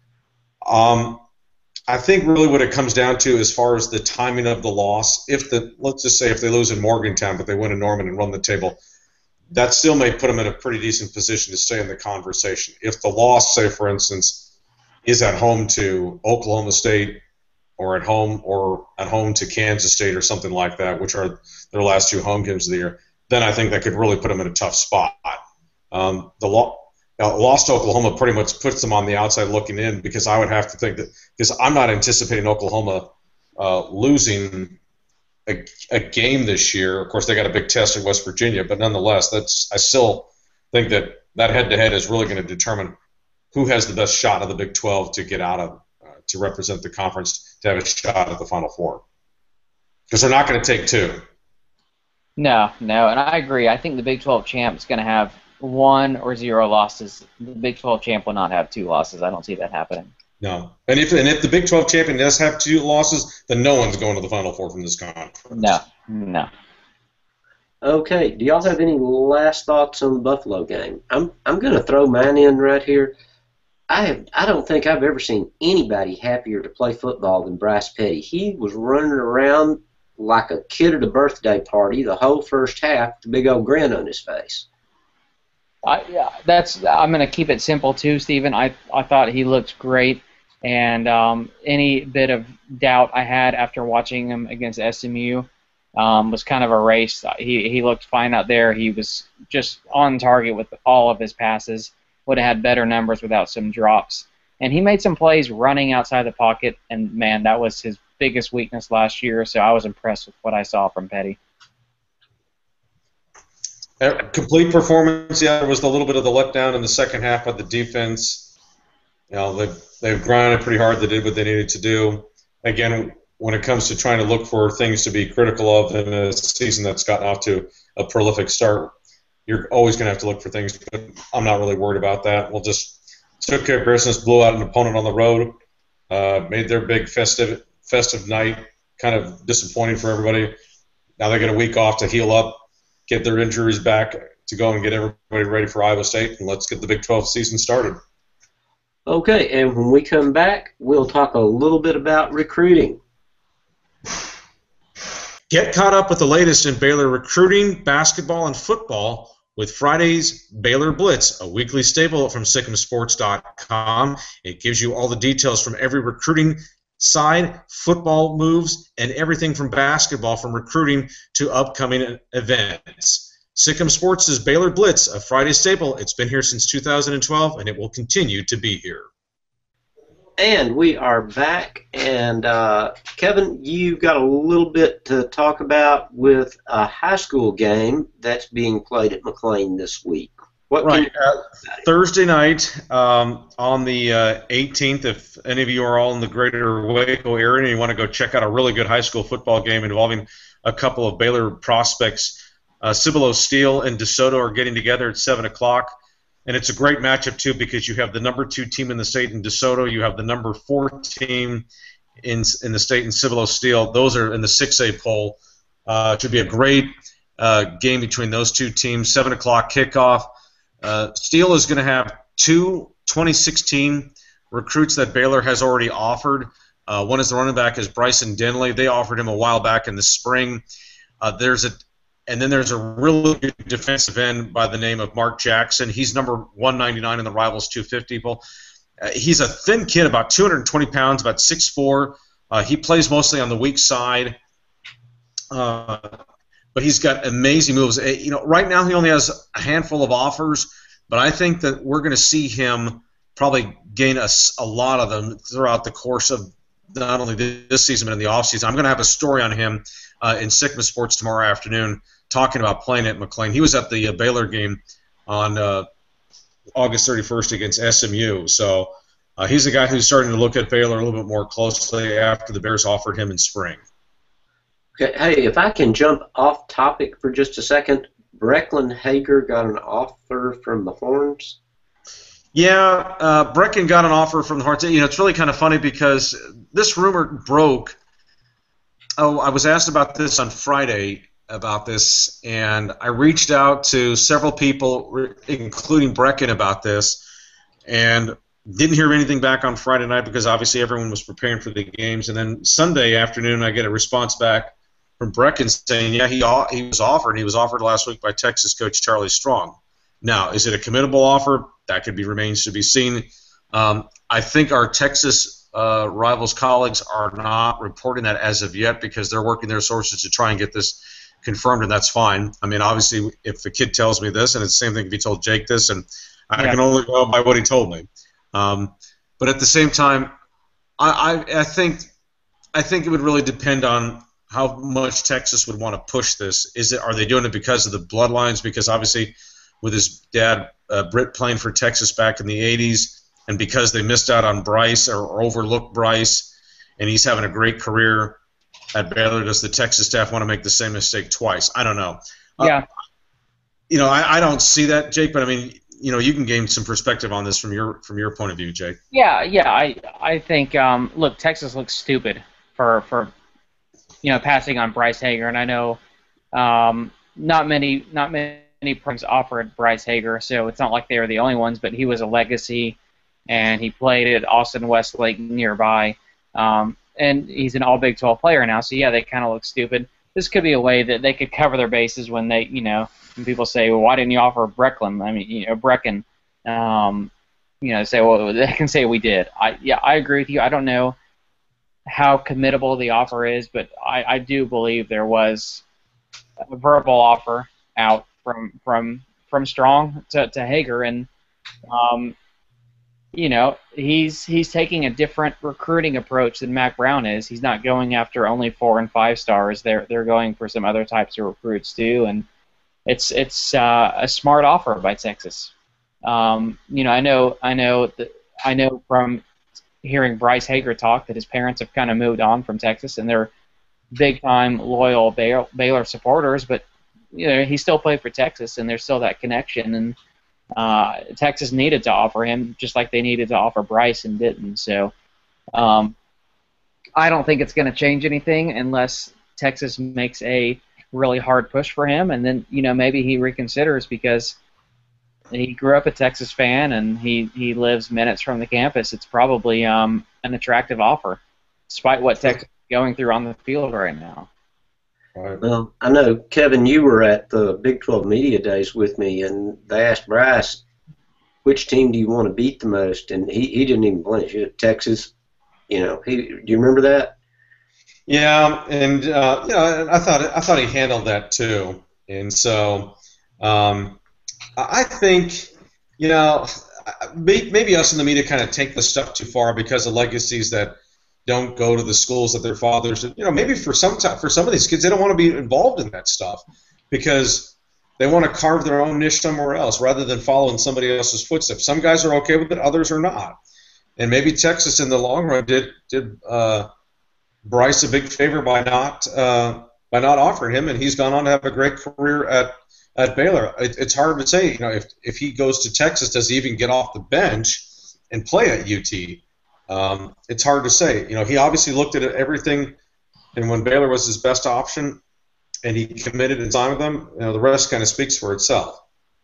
Um. I think really what it comes down to as far as the timing of the loss, if the let's just say if they lose in Morgantown but they win in Norman and run the table, that still may put them in a pretty decent position to stay in the conversation. If the loss, say for instance, is at home to Oklahoma State or at home or at home to Kansas State or something like that, which are their last two home games of the year, then I think that could really put them in a tough spot. Um, the lo- Now, lost to Oklahoma pretty much puts them on the outside looking in, because I would have to think that because I'm not anticipating Oklahoma uh, losing a, a game this year. Of course, they got a big test in West Virginia, but nonetheless, that's I still think that that head-to-head is really going to determine who has the best shot of the Big twelve to get out of uh, to represent the conference to have a shot at the Final Four, because they're not going to take two. No, no, and I agree. I think the Big twelve champ is going to have one or zero losses. The Big twelve champ will not have two losses. I don't see that happening. No. And if and if the Big twelve champion does have two losses, then no one's going to the Final Four from this conference. No, no. Okay, do y'all have any last thoughts on the Buffalo game? I'm I'm going to throw mine in right here. I have I don't think I've ever seen anybody happier to play football than Bryce Petty. He was running around like a kid at a birthday party the whole first half with a big old grin on his face. I, yeah, that's. I'm going to keep it simple too, Stephen. I I thought he looked great, and um, any bit of doubt I had after watching him against S M U um, was kind of erased. He he looked fine out there. He was just on target with all of his passes. Would have had better numbers without some drops, and he made some plays running outside the pocket. And man, that was his biggest weakness last year. So I was impressed with what I saw from Petty. Complete performance. Yeah, there was a little bit of the letdown in the second half of the defense. You know, they've, they've grinded pretty hard. They did what they needed to do. Again, when it comes to trying to look for things to be critical of in a season that's gotten off to a prolific start, you're always going to have to look for things, but I'm not really worried about that. We'll just took care of business, blew out an opponent on the road, uh, made their big festive festive night kind of disappointing for everybody. Now they get a week off to heal up, get their injuries back to go and get everybody ready for Iowa State, and let's get the Big twelve season started. Okay, and when we come back, we'll talk a little bit about recruiting. Get caught up with the latest in Baylor recruiting, basketball, and football with Friday's Baylor Blitz, a weekly staple from Sikkim Sports dot com. It gives you all the details from every recruiting side, football moves, and everything from basketball, from recruiting to upcoming events. Sikkim Sports' Baylor Blitz, a Friday staple. It's been here since two thousand twelve, and it will continue to be here. And we are back, and uh, Kevin, you got a little bit to talk about with a high school game that's being played at McLean this week. What right. Uh, Thursday night um, on the uh, eighteenth, if any of you are all in the greater Waco area and you want to go check out a really good high school football game involving a couple of Baylor prospects, uh, Cibolo Steel and DeSoto are getting together at seven o'clock. And it's a great matchup, too, because you have the number two team in the state in DeSoto. You have the number four team in in the state in Cibolo Steel. Those are in the six A poll. Uh, it should be a great uh, game between those two teams. seven o'clock kickoff. Uh, Steel is going to have two twenty sixteen recruits that Baylor has already offered. Uh, one is the running back is Bryson Denley. They offered him a while back in the spring. Uh, there's a And then there's a really good defensive end by the name of Mark Jackson. He's number one ninety-nine in the Rivals two fifty poll. Uh, he's a thin kid, about two hundred twenty pounds, about six foot four. Uh, he plays mostly on the weak side, uh, but he's got amazing moves. Uh, you know, right now he only has a handful of offers, but I think that we're going to see him probably gain a, a lot of them throughout the course of not only this season but in the offseason. I'm going to have a story on him uh, in Sigma Sports tomorrow afternoon, talking about playing at McLean. He was at the uh, Baylor game on uh, August thirty-first against S M U. So uh, he's a guy who's starting to look at Baylor a little bit more closely after the Bears offered him in spring. Okay, hey, if I can jump off topic for just a second, Brecklin Hager got an offer from the Horns. Yeah, uh, Brecken got an offer from the Horns. You know, it's really kind of funny because this rumor broke. Oh, I was asked about this on Friday. about this, and I reached out to several people, including Brecken, about this, and didn't hear anything back on Friday night because obviously everyone was preparing for the games. And then Sunday afternoon, I get a response back from Brecken saying, yeah, he he was offered. He was offered last week by Texas coach Charlie Strong. Now, is it a committable offer? That could be remains to be seen. Um, I think our Texas uh, Rivals colleagues are not reporting that as of yet because they're working their sources to try and get this confirmed, and that's fine. I mean, obviously, if the kid tells me this, and it's the same thing if he told Jake this, and I yeah. can only go by what he told me. Um, but at the same time, I, I, I think I think it would really depend on how much Texas would want to push this. Is it are they doing it because of the bloodlines? Because obviously, with his dad uh, Britt playing for Texas back in the eighties, and because they missed out on Bryce or, or overlooked Bryce, and he's having a great career at Baylor, does the Texas staff want to make the same mistake twice? I don't know. Yeah. Uh, you know, I, I don't see that, Jake, but I mean, you know, you can gain some perspective on this from your from your point of view, Jake. Yeah, yeah. I I think um, look, Texas looks stupid for for you know passing on Bryce Hager, and I know um, not many not many programs offered Bryce Hager, so it's not like they were the only ones. But he was a legacy, and he played at Austin Westlake nearby, um, and he's an All Big twelve player now. So yeah, they kind of look stupid. This could be a way that they could cover their bases when they, you know, when people say, well, why didn't you offer Brecklin? I mean, you know, Brecken. Um, you know, say, well, they can say we did. I yeah, I agree with you. I don't know how committable the offer is, but I, I do believe there was a verbal offer out from from from Strong to, to Hager, and um, you know, he's he's taking a different recruiting approach than Mac Brown is. He's not going after only four and five stars. They're they're going for some other types of recruits too, and it's it's uh, a smart offer by Texas. Um, you know, I know I know that I know from hearing Bryce Hager talk that his parents have kind of moved on from Texas, and they're big time loyal Baylor, Baylor supporters. But you know, he still played for Texas, and there's still that connection. And Uh, Texas needed to offer him just like they needed to offer Bryce and didn't. So um, I don't think it's going to change anything unless Texas makes a really hard push for him, and then you know maybe he reconsiders because he grew up a Texas fan and he, he lives minutes from the campus. It's probably um, an attractive offer, despite what Texas is going through on the field right now. Right. Well, I know, Kevin, you were at the Big twelve Media Days with me, and they asked Bryce, which team do you want to beat the most? And he, he didn't even blench. He said, Texas. You know, he, do you remember that? Yeah, and uh, you know, I thought I thought he handled that too. And so um, I think, you know, maybe us in the media kind of take this stuff too far because of legacies that don't go to the schools that their fathers, you know, maybe for some time, for some of these kids, they don't want to be involved in that stuff because they want to carve their own niche somewhere else rather than following somebody else's footsteps. Some guys are okay with it, others are not. And maybe Texas in the long run did did uh, Bryce a big favor by not uh, by not offering him, and he's gone on to have a great career at at Baylor. It, it's hard to say, you know, if if he goes to Texas, does he even get off the bench and play at U T? Um, it's hard to say. You know, he obviously looked at everything, and when Baylor was his best option, and he committed and signed with them, you know, the rest kind of speaks for itself.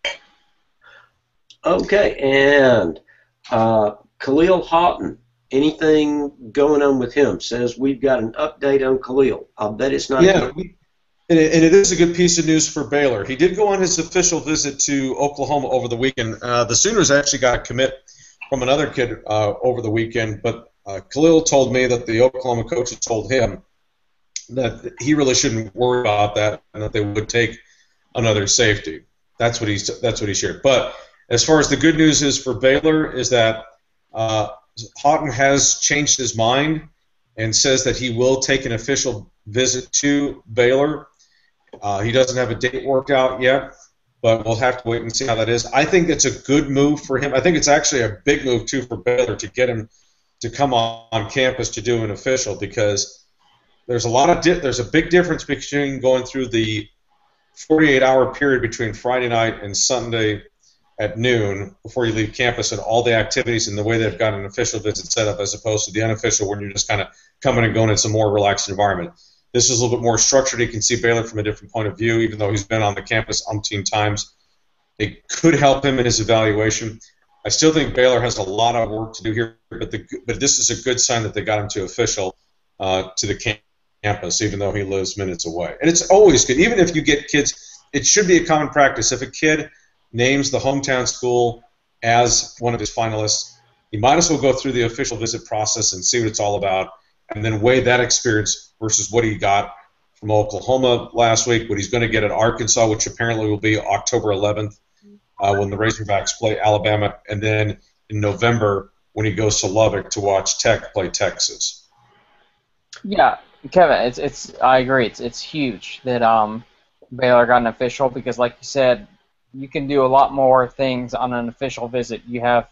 Okay, and uh, Khalil Houghton, anything going on with him? Says we've got an update on Khalil. I'll bet it's not. Yeah, we, and, it, and it is a good piece of news for Baylor. He did go on his official visit to Oklahoma over the weekend. Uh, the Sooners actually got a commit from another kid uh, over the weekend, but uh, Khalil told me that the Oklahoma coaches told him that he really shouldn't worry about that and that they would take another safety. That's what he's that's what he shared. But as far as the good news is for Baylor is that uh, Houghton has changed his mind and says that he will take an official visit to Baylor. Uh, he doesn't have a date worked out yet, but we'll have to wait and see how that is. I think it's a good move for him. I think it's actually a big move, too, for Baylor to get him to come on, on campus to do an official because there's a lot of di- there's a big difference between going through the forty-eight hour period between Friday night and Sunday at noon before you leave campus and all the activities and the way they've got an official visit set up as opposed to the unofficial when you're just kind of coming and going in some more relaxed environment. This is a little bit more structured. You can see Baylor from a different point of view, even though he's been on the campus umpteen times. It could help him in his evaluation. I still think Baylor has a lot of work to do here, but the, but this is a good sign that they got him to official uh, to the camp. campus, even though he lives minutes away. And it's always good. Even if you get kids, it should be a common practice. If a kid names the hometown school as one of his finalists, he might as well go through the official visit process and see what it's all about, and then weigh that experience versus what he got from Oklahoma last week, what he's going to get at Arkansas, which apparently will be October eleventh uh, when the Razorbacks play Alabama, and then in November when he goes to Lubbock to watch Tech play Texas. Yeah. Kevin, it's it's. I agree. It's it's huge that um, Baylor got an official because, like you said, you can do a lot more things on an official visit. You have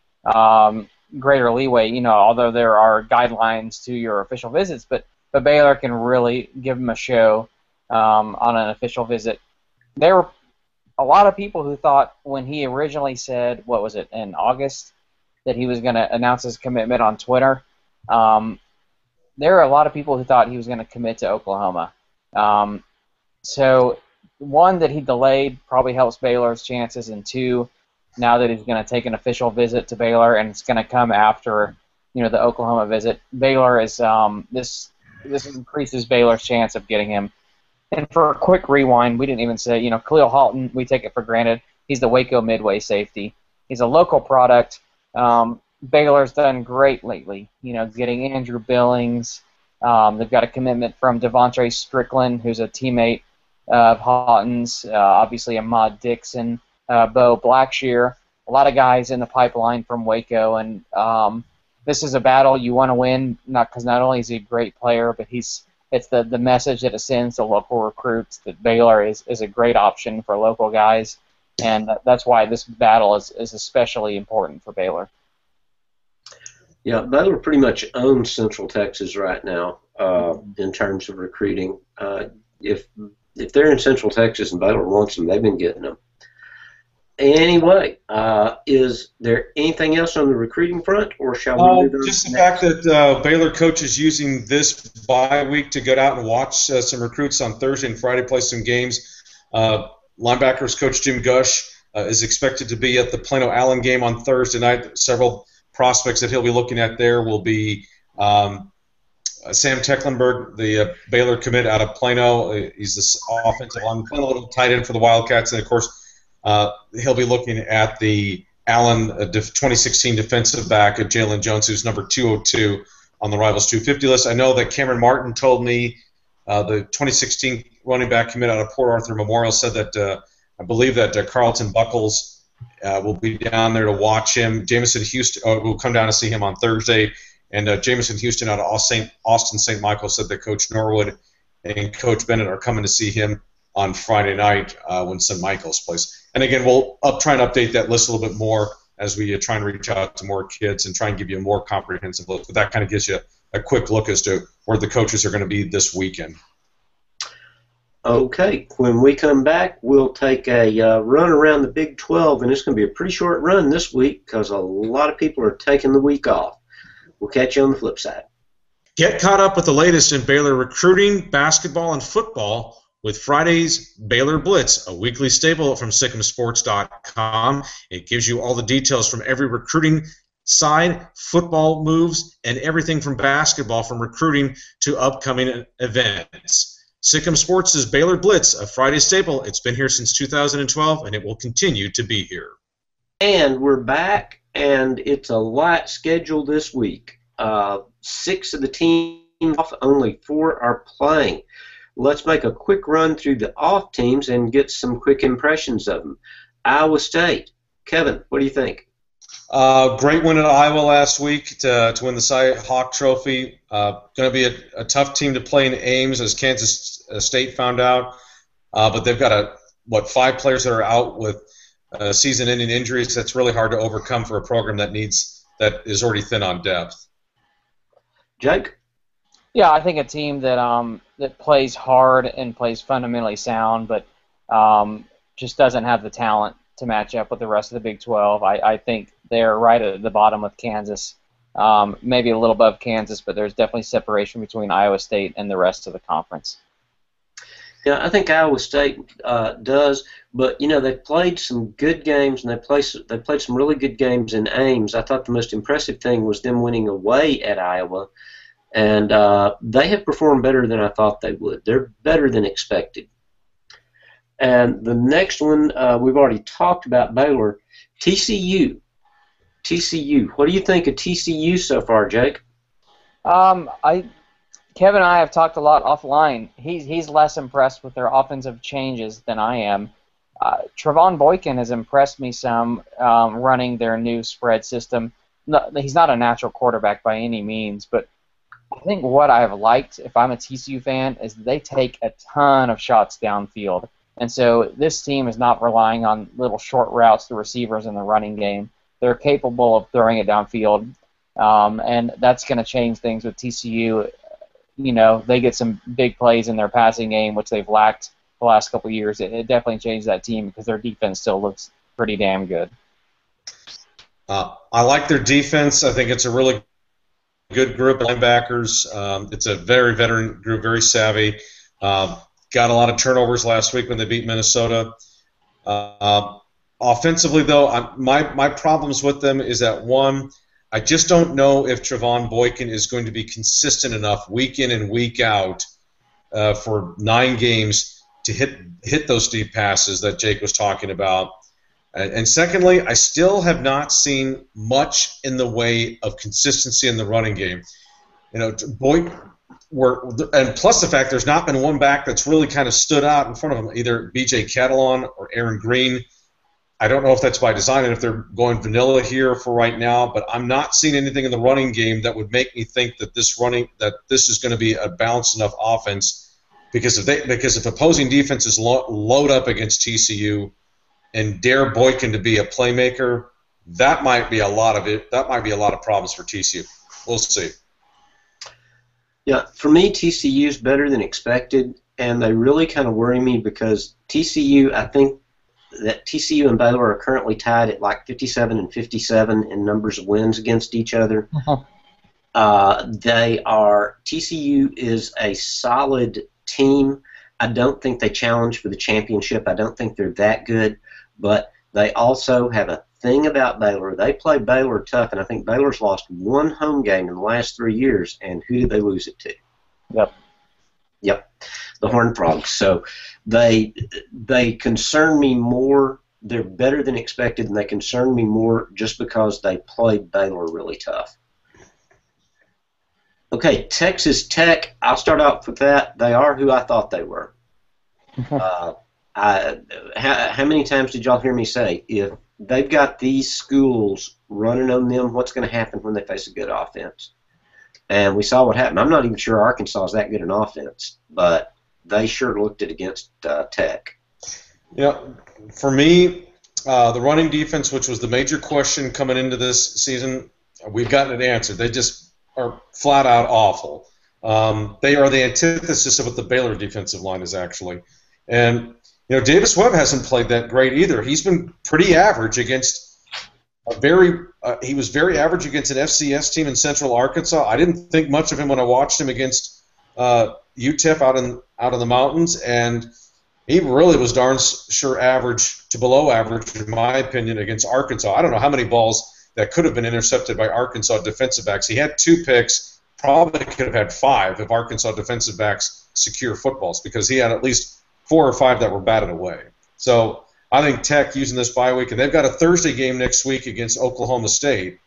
um, greater leeway. You know, although there are guidelines to your official visits, but but Baylor can really give them a show um, on an official visit. They were a lot of people who thought when he originally said, what was it, in August, that he was going to announce his commitment on Twitter, um, there are a lot of people who thought he was going to commit to Oklahoma. Um, so, one, that he delayed probably helps Baylor's chances, and two, now that he's going to take an official visit to Baylor, and it's going to come after, you know, the Oklahoma visit, Baylor is um, this this increases Baylor's chance of getting him. And for a quick rewind, we didn't even say, you know, Khalil Halton, we take it for granted. He's the Waco Midway safety. He's a local product. Um, Baylor's done great lately, you know, getting Andrew Billings. Um, they've got a commitment from Devontae Strickland, who's a teammate of Halton's, uh, obviously Ahmad Dixon, uh, Bo Blackshear, a lot of guys in the pipeline from Waco. And um, this is a battle you want to win, not because not only is he a great player, but he's it's the, the message that it sends to local recruits that Baylor is, is a great option for local guys. And that's why this battle is, is especially important for Baylor. Yeah, Baylor pretty much owns Central Texas right now uh, in terms of recruiting. Uh, if if they're in Central Texas and Baylor wants them, they've been getting them. Anyway, uh, is there anything else on the recruiting front, or shall we uh, move on? Just the next? fact that uh, Baylor coaches using this bye week to get out and watch uh, some recruits on Thursday and Friday, play some games. Uh, linebackers coach Jim Gush uh, is expected to be at the Plano Allen game on Thursday night. Several prospects that he'll be looking at there will be um, uh, Sam Tecklenburg, the uh, Baylor commit out of Plano. Uh, he's this offensive line, playing a little tight end for the Wildcats, and of course uh, he'll be looking at the Allen uh, twenty sixteen defensive back, uh, Jalen Jones, who's number two oh two on the Rivals two fifty list. I know that Cameron Martin told me uh, the twenty sixteen running back commit out of Port Arthur Memorial said that uh, I believe that uh, Carlton Buckles uh, will be down there to watch him. Jamison Houston uh, will come down to see him on Thursday, and uh, Jamison Houston out of Austin Saint Michael said that Coach Norwood and Coach Bennett are coming to see him on Friday night uh, when Saint Michael's plays. And again, we'll up, try and update that list a little bit more as we uh, try and reach out to more kids and try and give you a more comprehensive look. But that kind of gives you a quick look as to where the coaches are going to be this weekend. Okay, when we come back, we'll take a uh, run around the Big twelve, and it's going to be a pretty short run this week because a lot of people are taking the week off. We'll catch you on the flip side. Get caught up with the latest in Baylor recruiting, basketball, and football with Friday's Baylor Blitz, a weekly staple from Sikkim Sports dot com. It gives you all the details from every recruiting side, football moves, and everything from basketball, from recruiting to upcoming events. Sikkim Sports is Baylor Blitz, a Friday staple. It's been here since two thousand twelve, and it will continue to be here. And we're back, and it's a light schedule this week. Uh, six of the teams off, only four are playing. Let's make a quick run through the off teams and get some quick impressions of them. Iowa State. Kevin, what do you think? Uh, great win at Iowa last week to, to win the Cy Hawk Trophy. Uh, going to be a, a tough team to play in Ames, as Kansas State found out. Uh, but they've got a what five players that are out with uh, season-ending injuries. That's really hard to overcome for a program that needs that is already thin on depth. Jake? Yeah, I think a team that um that plays hard and plays fundamentally sound, but um, just doesn't have the talent to match up with the rest of the Big twelve. I, I think they're right at the bottom with Kansas, um, maybe a little above Kansas, but there's definitely separation between Iowa State and the rest of the conference. Yeah, I think Iowa State uh, does, but you know they played some good games, and they played they played some really good games in Ames. I thought the most impressive thing was them winning away at Iowa, and uh, they have performed better than I thought they would. They're better than expected. And the next one, uh, we've already talked about Baylor, T C U. T C U. What do you think of T C U so far, Jake? Um, I, Kevin and I have talked a lot offline. He's he's less impressed with their offensive changes than I am. Uh, Trevon Boykin has impressed me some um, running their new spread system. No, he's not a natural quarterback by any means, but I think what I've liked, if I'm a T C U fan, is they take a ton of shots downfield. And so this team is not relying on little short routes to receivers in the running game. They're capable of throwing it downfield, um, and that's going to change things with T C U. You know, they get some big plays in their passing game, which they've lacked the last couple of years. It, it definitely changed that team because their defense still looks pretty damn good. Uh, I like their defense. I think it's a really good group of linebackers. Um, it's a very veteran group, very savvy. Uh, got a lot of turnovers last week when they beat Minnesota. Uh, offensively, though, I, my my problems with them is that, one, I just don't know if Trevone Boykin is going to be consistent enough week in and week out uh, for nine games to hit hit those deep passes that Jake was talking about. And, and secondly, I still have not seen much in the way of consistency in the running game. You know, Boy, we're, and plus the fact there's not been one back that's really kind of stood out in front of him, either B J Catalon or Aaron Green. I don't know if that's by design and if they're going vanilla here for right now, but I'm not seeing anything in the running game that would make me think that this running that this is going to be a balanced enough offense. Because if they because if opposing defenses lo- load up against T C U and dare Boykin to be a playmaker, that might be a lot of it. That might be a lot of problems for T C U. We'll see. Yeah, for me, T C U is better than expected, and they really kind of worry me because T C U, I think that T C U and Baylor are currently tied at like fifty-seven and fifty-seven in numbers of wins against each other. Uh-huh. Uh, they are T C U is a solid team. I don't think they challenge for the championship. I don't think they're that good, but they also have a thing about Baylor. They play Baylor tough, and I think Baylor's lost one home game in the last three years, and who did they lose it to? Yep. Yep, the Horned Frogs. So they they concern me more. They're better than expected, and they concern me more just because they played Baylor really tough. Okay, Texas Tech, I'll start off with that. They are who I thought they were. uh, I, how, how many times did y'all hear me say, if they've got these schools running on them, what's going to happen when they face a good offense? And we saw what happened. I'm not even sure Arkansas is that good an offense, but they sure looked it against uh, Tech. Yeah, for me, uh, the running defense, which was the major question coming into this season, we've gotten it answered. They just are flat out awful. Um, they are the antithesis of what the Baylor defensive line is actually. And, you know, Davis Webb hasn't played that great either. He's been pretty average against a very uh, – he was very average against an F C S team in Central Arkansas. I didn't think much of him when I watched him against uh, U T E P out in, out in the mountains, and he really was darn sure average to below average, in my opinion, against Arkansas. I don't know how many balls – that could have been intercepted by Arkansas defensive backs. He had two picks, probably could have had five if Arkansas defensive backs secure footballs because he had at least four or five that were batted away. So I think Tech using this bye week, and they've got a Thursday game next week against Oklahoma State.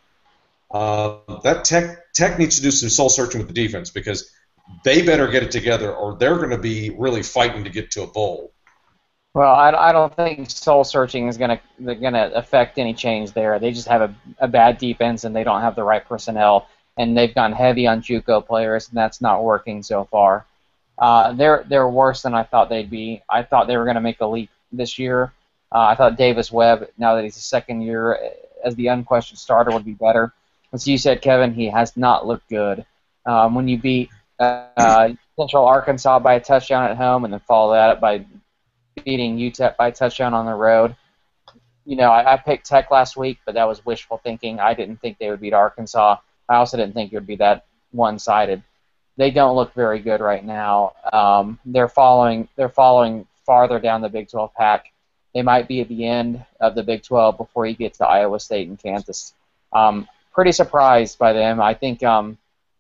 Uh, that Tech, Tech needs to do some soul searching with the defense because they better get it together or they're going to be really fighting to get to a bowl. Well, I, I don't think soul searching is going to going to affect any change there. They just have a, a bad defense and they don't have the right personnel, and they've gone heavy on JUCO players, and that's not working so far. Uh, they're they're worse than I thought they'd be. I thought they were going to make a leap this year. Uh, I thought Davis Webb, now that he's a second year as the unquestioned starter, would be better. As you said, Kevin, he has not looked good. Um, when you beat uh, Central Arkansas by a touchdown at home and then follow that up by beating U T E P by touchdown on the road. You know, I, I picked Tech last week, but that was wishful thinking. I didn't think they would beat Arkansas. I also didn't think it would be that one-sided. They don't look very good right now. Um, they're following. They're following farther down the Big twelve pack. They might be at the end of the Big twelve before you get to Iowa State and Kansas. Um, pretty surprised by them. I think. Um,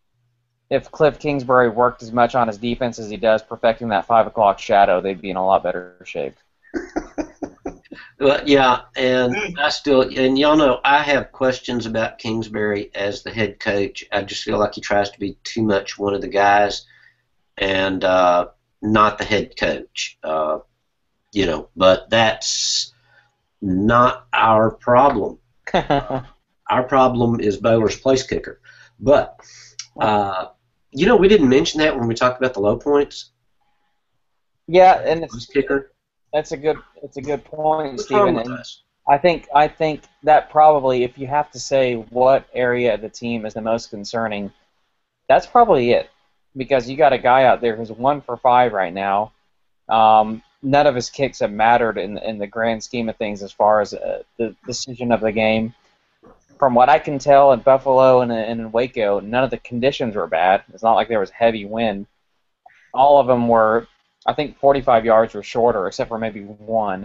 If Cliff Kingsbury worked as much on his defense as he does perfecting that five o'clock shadow, they'd be in a lot better shape. Well, yeah, and I still, and y'all know I have questions about Kingsbury as the head coach. I just feel like he tries to be too much one of the guys and uh, not the head coach. Uh, you know, but that's not our problem. Our problem is Baylor's place kicker. But uh, you know, we didn't mention that when we talked about the low points. Yeah, and it's, kicker. That's a good. It's a good point, What's Stephen. wrong with And us? I think I think that probably, if you have to say what area of the team is the most concerning, that's probably it. Because you got a guy out there who's one for five right now. Um, none of his kicks have mattered in in the grand scheme of things as far as uh, the decision of the game. From what I can tell in Buffalo and, and in Waco, none of the conditions were bad. It's not like there was heavy wind. All of them were, I think, forty-five yards or shorter, except for maybe one.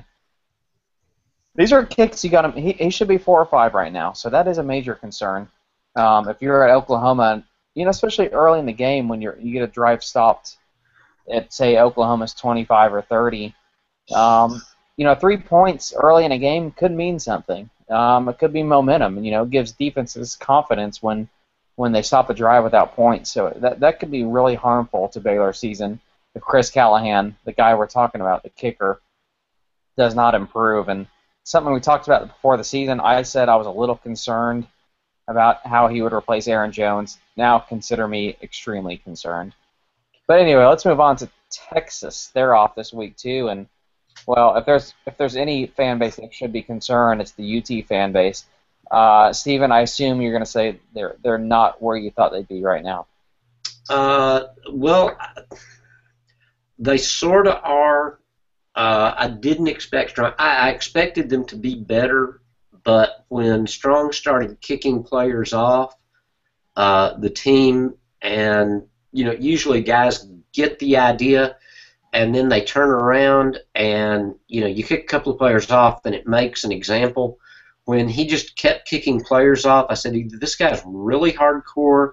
These are kicks you got him. He, he should be four or five right now, so that is a major concern. Um, if you're at Oklahoma, you know, especially early in the game when you're you get a drive stopped at, say, Oklahoma's twenty-five or thirty, um, you know, three points early in a game could mean something. Um, it could be momentum. You know, it gives defenses confidence when when they stop a drive without points. So that that could be really harmful to Baylor's season if Chris Callahan, the guy we're talking about, the kicker, does not improve. And something we talked about before the season, I said I was a little concerned about how he would replace Aaron Jones. Now consider me extremely concerned. But anyway, let's move on to Texas. They're off this week too, and well, if there's if there's any fan base that should be concerned, it's the U T fan base. Uh, Stephen, I assume you're going to say they're they're not where you thought they'd be right now. Uh, well, they sort of are. Uh, I didn't expect Strong. I, I expected them to be better, but when Strong started kicking players off, uh, the team, and you know, usually guys get the idea, and then they turn around and you know, you kick a couple of players off, and it makes an example. When he just kept kicking players off, I said, either this guy's really hardcore,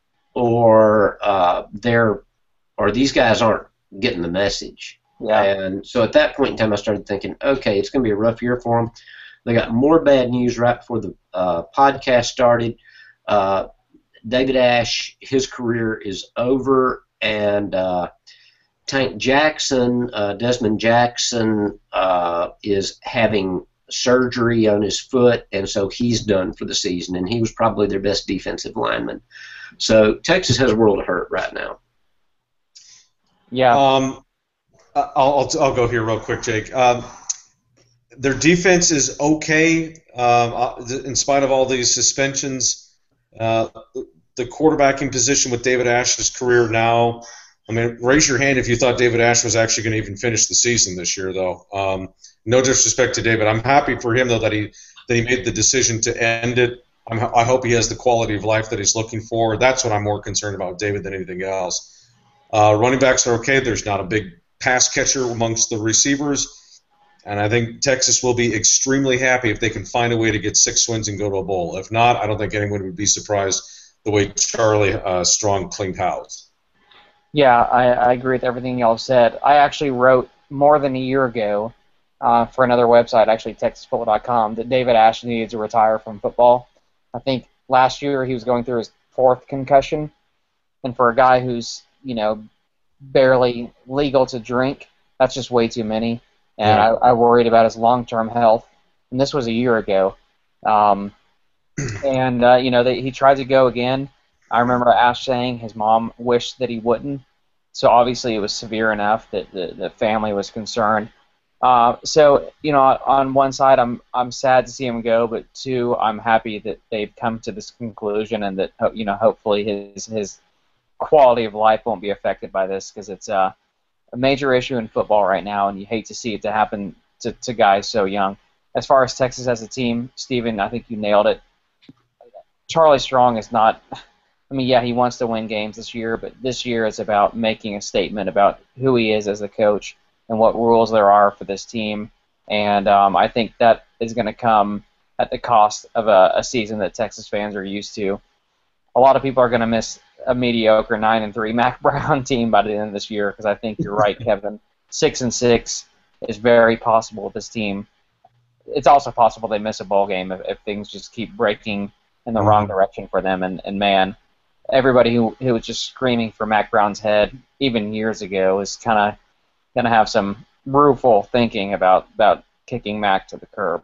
or uh, they're, or these guys aren't getting the message. Yeah. And so at that point in time, I started thinking, okay, it's going to be a rough year for them. They got more bad news right before the uh, podcast started. Uh, David Ash, his career is over, and uh, Tank Jackson, uh, Desmond Jackson, uh, is having surgery on his foot, and so he's done for the season, and he was probably their best defensive lineman. So Texas has a world of hurt right now. Yeah. Um, I'll, I'll, I'll go here real quick, Jake. Um, their defense is okay um, in spite of all these suspensions. Uh, the quarterbacking position with David Ash's career now, I mean, raise your hand if you thought David Ash was actually going to even finish the season this year, though. Um, no disrespect to David. I'm happy for him, though, that he that he made the decision to end it. I'm, I hope he has the quality of life that he's looking for. That's what I'm more concerned about, David, than anything else. Uh, running backs are okay. There's not a big pass catcher amongst the receivers, and I think Texas will be extremely happy if they can find a way to get six wins and go to a bowl. If not, I don't think anyone would be surprised the way Charlie uh, Strong cleaned house. Yeah, I, I agree with everything y'all said. I actually wrote more than a year ago uh, for another website, actually Texas Football dot com, that David Ash needed to retire from football. I think last year he was going through his fourth concussion, and for a guy who's, you know, barely legal to drink, that's just way too many. And yeah. I, I worried about his long-term health, and this was a year ago. Um, and, uh, you know, they, he tried to go again. I remember Ash saying his mom wished that he wouldn't. So obviously it was severe enough that the, the family was concerned. Uh, so, you know, on one side I'm I'm sad to see him go, but two, I'm happy that they've come to this conclusion, and that, you know, hopefully his his quality of life won't be affected by this, because it's uh, a major issue in football right now, and you hate to see it to happen to, to guys so young. As far as Texas as a team, Stephen, I think you nailed it. Charlie Strong is not... I mean, yeah, he wants to win games this year, but this year is about making a statement about who he is as a coach and what rules there are for this team. And um, I think that is going to come at the cost of a, a season that Texas fans are used to. A lot of people are going to miss a mediocre nine and three Mac Brown team by the end of this year, because I think you're right, Kevin. Six and six is very possible with this team. It's also possible they miss a bowl game if, if things just keep breaking in the wrong direction for them. And, and man, everybody who, who was just screaming for Mac Brown's head even years ago is kind of going to have some rueful thinking about, about kicking Mac to the curb.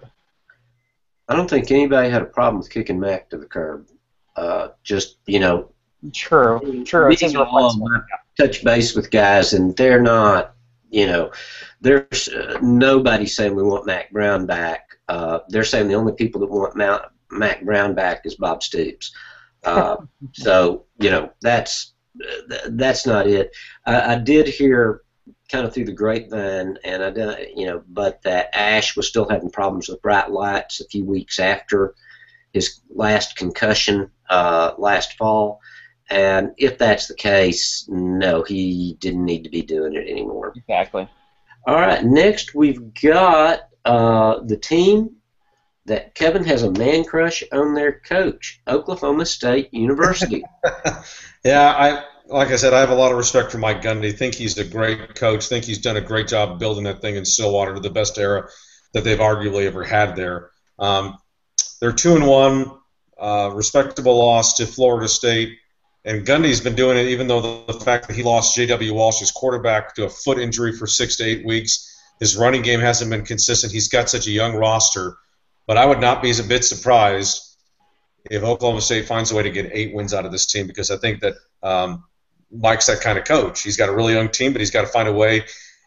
I don't think anybody had a problem with kicking Mac to the curb. Uh, just, you know, true, true. It's his replacement. Touch base with guys, and they're not, you know, there's uh, nobody saying we want Mac Brown back. Uh, they're saying the only people that want Mount, Mac Brown back is Bob Stoops. Uh, so, you know, that's that's not it. I, I did hear kind of through the grapevine, and I, don't- you know, but that Ash was still having problems with bright lights a few weeks after his last concussion uh, last fall. And if that's the case, no, he didn't need to be doing it anymore. Exactly. All right, next we've got uh, the team that Kevin has a man crush on their coach, Oklahoma State University. Yeah, I like I said, I have a lot of respect for Mike Gundy. Think he's a great coach. Think he's done a great job building that thing in Stillwater to the best era that they've arguably ever had there. Um, they're two and one, uh, respectable loss to Florida State. And Gundy's been doing it even though the, the fact that he lost J W. Walsh, his quarterback, to a foot injury for six to eight weeks. His running game hasn't been consistent. He's got such a young roster. But I would not be a bit surprised if Oklahoma State finds a way to get eight wins out of this team, because I think that um, Mike's that kind of coach. He's got a really young team, but he's got to find a way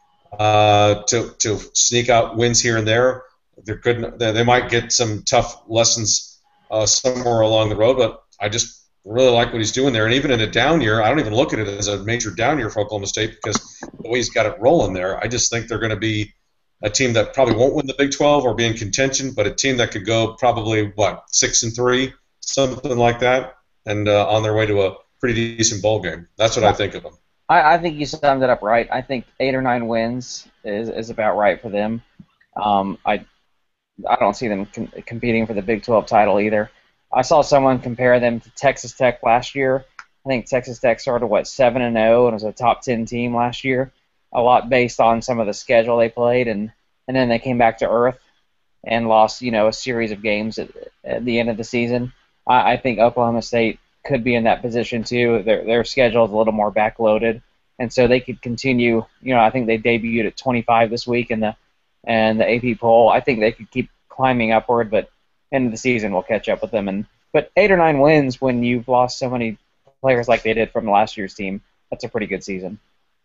uh, to, to sneak out wins here and there. They're good, they might get some tough lessons uh, somewhere along the road, but I just really like what he's doing there. And even in a down year, I don't even look at it as a major down year for Oklahoma State, because the way he's got it rolling there, I just think they're going to be a team that probably won't win the Big twelve or be in contention, but a team that could go probably, what, six and three, something like that, and uh, on their way to a pretty decent bowl game. That's what I think of them. I, I think you summed it up right. I think eight or nine wins is, is about right for them. Um, I I don't see them com- competing for the Big twelve title either. I saw someone compare them to Texas Tech last year. I think Texas Tech started, what, seven and oh and was a top ten team last year, a lot based on some of the schedule they played, and, and then they came back to earth and lost, you know, a series of games at, at the end of the season. I, I think Oklahoma State could be in that position too. Their their schedule is a little more backloaded, and so they could continue. You know, I think they debuted at twenty-five this week in the and the A P poll. I think they could keep climbing upward, but end of the season will catch up with them. And but eight or nine wins when you've lost so many players like they did from last year's team, that's a pretty good season.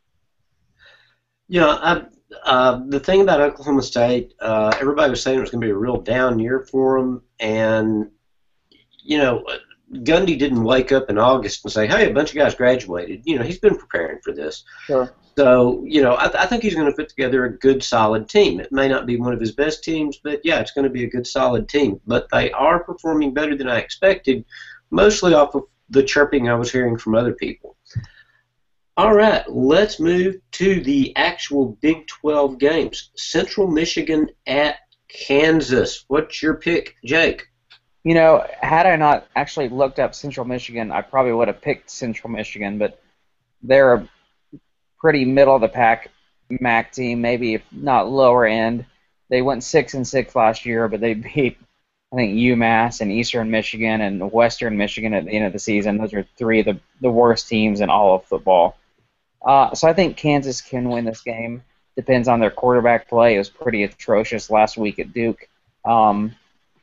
You know, I, uh, the thing about Oklahoma State, uh, everybody was saying it was going to be a real down year for them, and you know, Gundy didn't wake up in August and say, "Hey, a bunch of guys graduated." You know, he's been preparing for this. Sure. So, you know, I, th- I think he's going to put together a good, solid team. It may not be one of his best teams, but yeah, it's going to be a good, solid team. But they are performing better than I expected, mostly off of the chirping I was hearing from other people. All right, let's move to the actual Big twelve games. Central Michigan at Kansas. What's your pick, Jake? You know, had I not actually looked up Central Michigan, I probably would have picked Central Michigan, but they're a pretty middle-of-the-pack M A C team, maybe if not lower end. They went six and six last year, but they beat, I think, UMass and Eastern Michigan and Western Michigan at the end of the season. Those are three of the, the worst teams in all of football. Uh, so I think Kansas can win this game. Depends on their quarterback play. It was pretty atrocious last week at Duke. Um,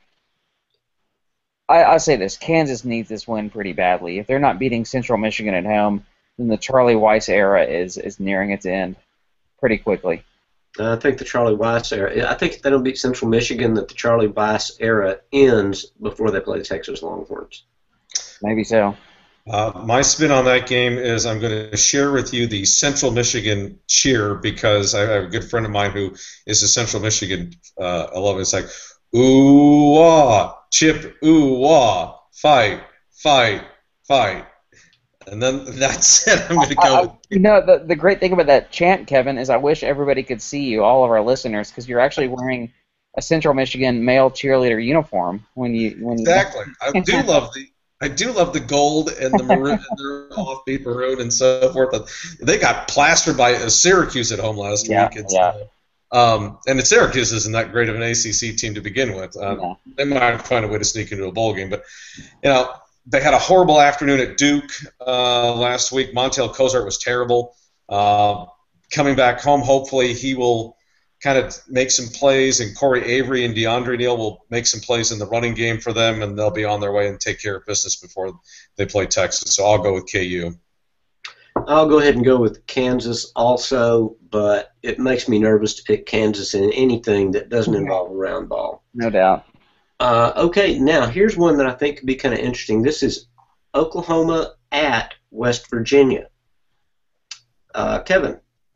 I, I say this, Kansas needs this win pretty badly. If they're not beating Central Michigan at home, then the Charlie Weiss era is, is nearing its end pretty quickly. I think the Charlie Weiss era, I think if they don't beat Central Michigan, that the Charlie Weiss era ends before they play the Texas Longhorns. Maybe so. Uh, my spin on that game is I'm going to share with you the Central Michigan cheer, because I have a good friend of mine who is a Central Michigan uh, alum. It's like, ooh, wah, chip, ooh, wah, fight, fight, fight. And then that's it. I'm going to go. I, I, you know, the, the great thing about that chant, Kevin, is I wish everybody could see you, all of our listeners, because you're actually wearing a Central Michigan male cheerleader uniform when you when you exactly. I do love the I do love the gold and the maroon and the offbeat maroon and so forth. They got plastered by Syracuse at home last yeah, week. It's, yeah. Um, and Syracuse isn't that great of an A C C team to begin with. Um, yeah. They might find a way to sneak into a bowl game, but you know. They had a horrible afternoon at Duke uh, last week. Montel Kozart was terrible. Uh, coming back home, hopefully he will kind of make some plays, and Corey Avery and DeAndre Neal will make some plays in the running game for them, and they'll be on their way and take care of business before they play Texas. So I'll go with K U. I'll go ahead and go with Kansas also, but it makes me nervous to pick Kansas in anything that doesn't involve a round ball. No doubt. Uh, okay, now here's one that I think could be kind of interesting. This is Oklahoma at West Virginia. Uh, Kevin.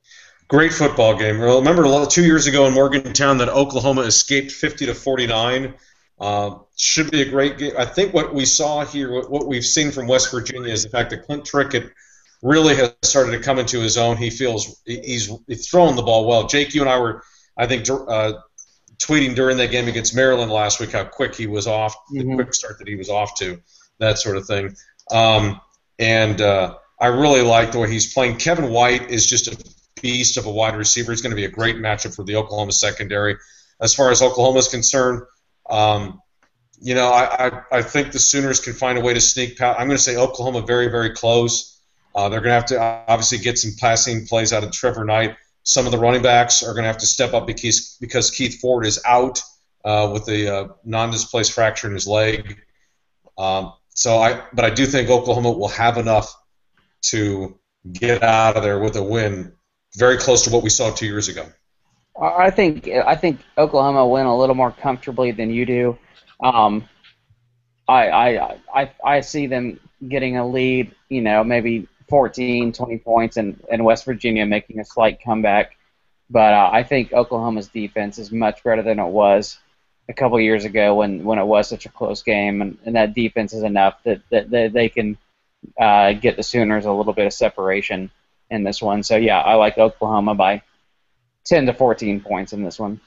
Great football game. Remember two years ago in Morgantown that Oklahoma escaped fifty to forty-nine. Uh, should be a great game. I think what we saw here, what we've seen from West Virginia, is the fact that Clint Trickett really has started to come into his own. He feels he's, he's throwing the ball well. Jake, you and I were, I think, uh, tweeting during that game against Maryland last week how quick he was off, mm-hmm. the quick start that he was off to, that sort of thing. Um, and uh, I really like the way he's playing. Kevin White is just a beast of a wide receiver. He's going to be a great matchup for the Oklahoma secondary. As far as Oklahoma is concerned, um, you know, I, I, I think the Sooners can find a way to sneak past. I'm going to say Oklahoma very, very close. Uh, they're going to have to obviously get some passing plays out of Trevor Knight. Some of the running backs are going to have to step up because, because Keith Ford is out uh, with a uh, non-displaced fracture in his leg. Um, so I, but I do think Oklahoma will have enough to get out of there with a win, very close to what we saw two years ago. I think I think Oklahoma win a little more comfortably than you do. Um, I, I I I see them getting a lead, you know, maybe fourteen, twenty points, and, and West Virginia making a slight comeback. But uh, I think Oklahoma's defense is much better than it was a couple years ago when, when it was such a close game, and, and that defense is enough that, that, that they can uh, get the Sooners a little bit of separation in this one. So, yeah, I like Oklahoma by ten to fourteen points in this one.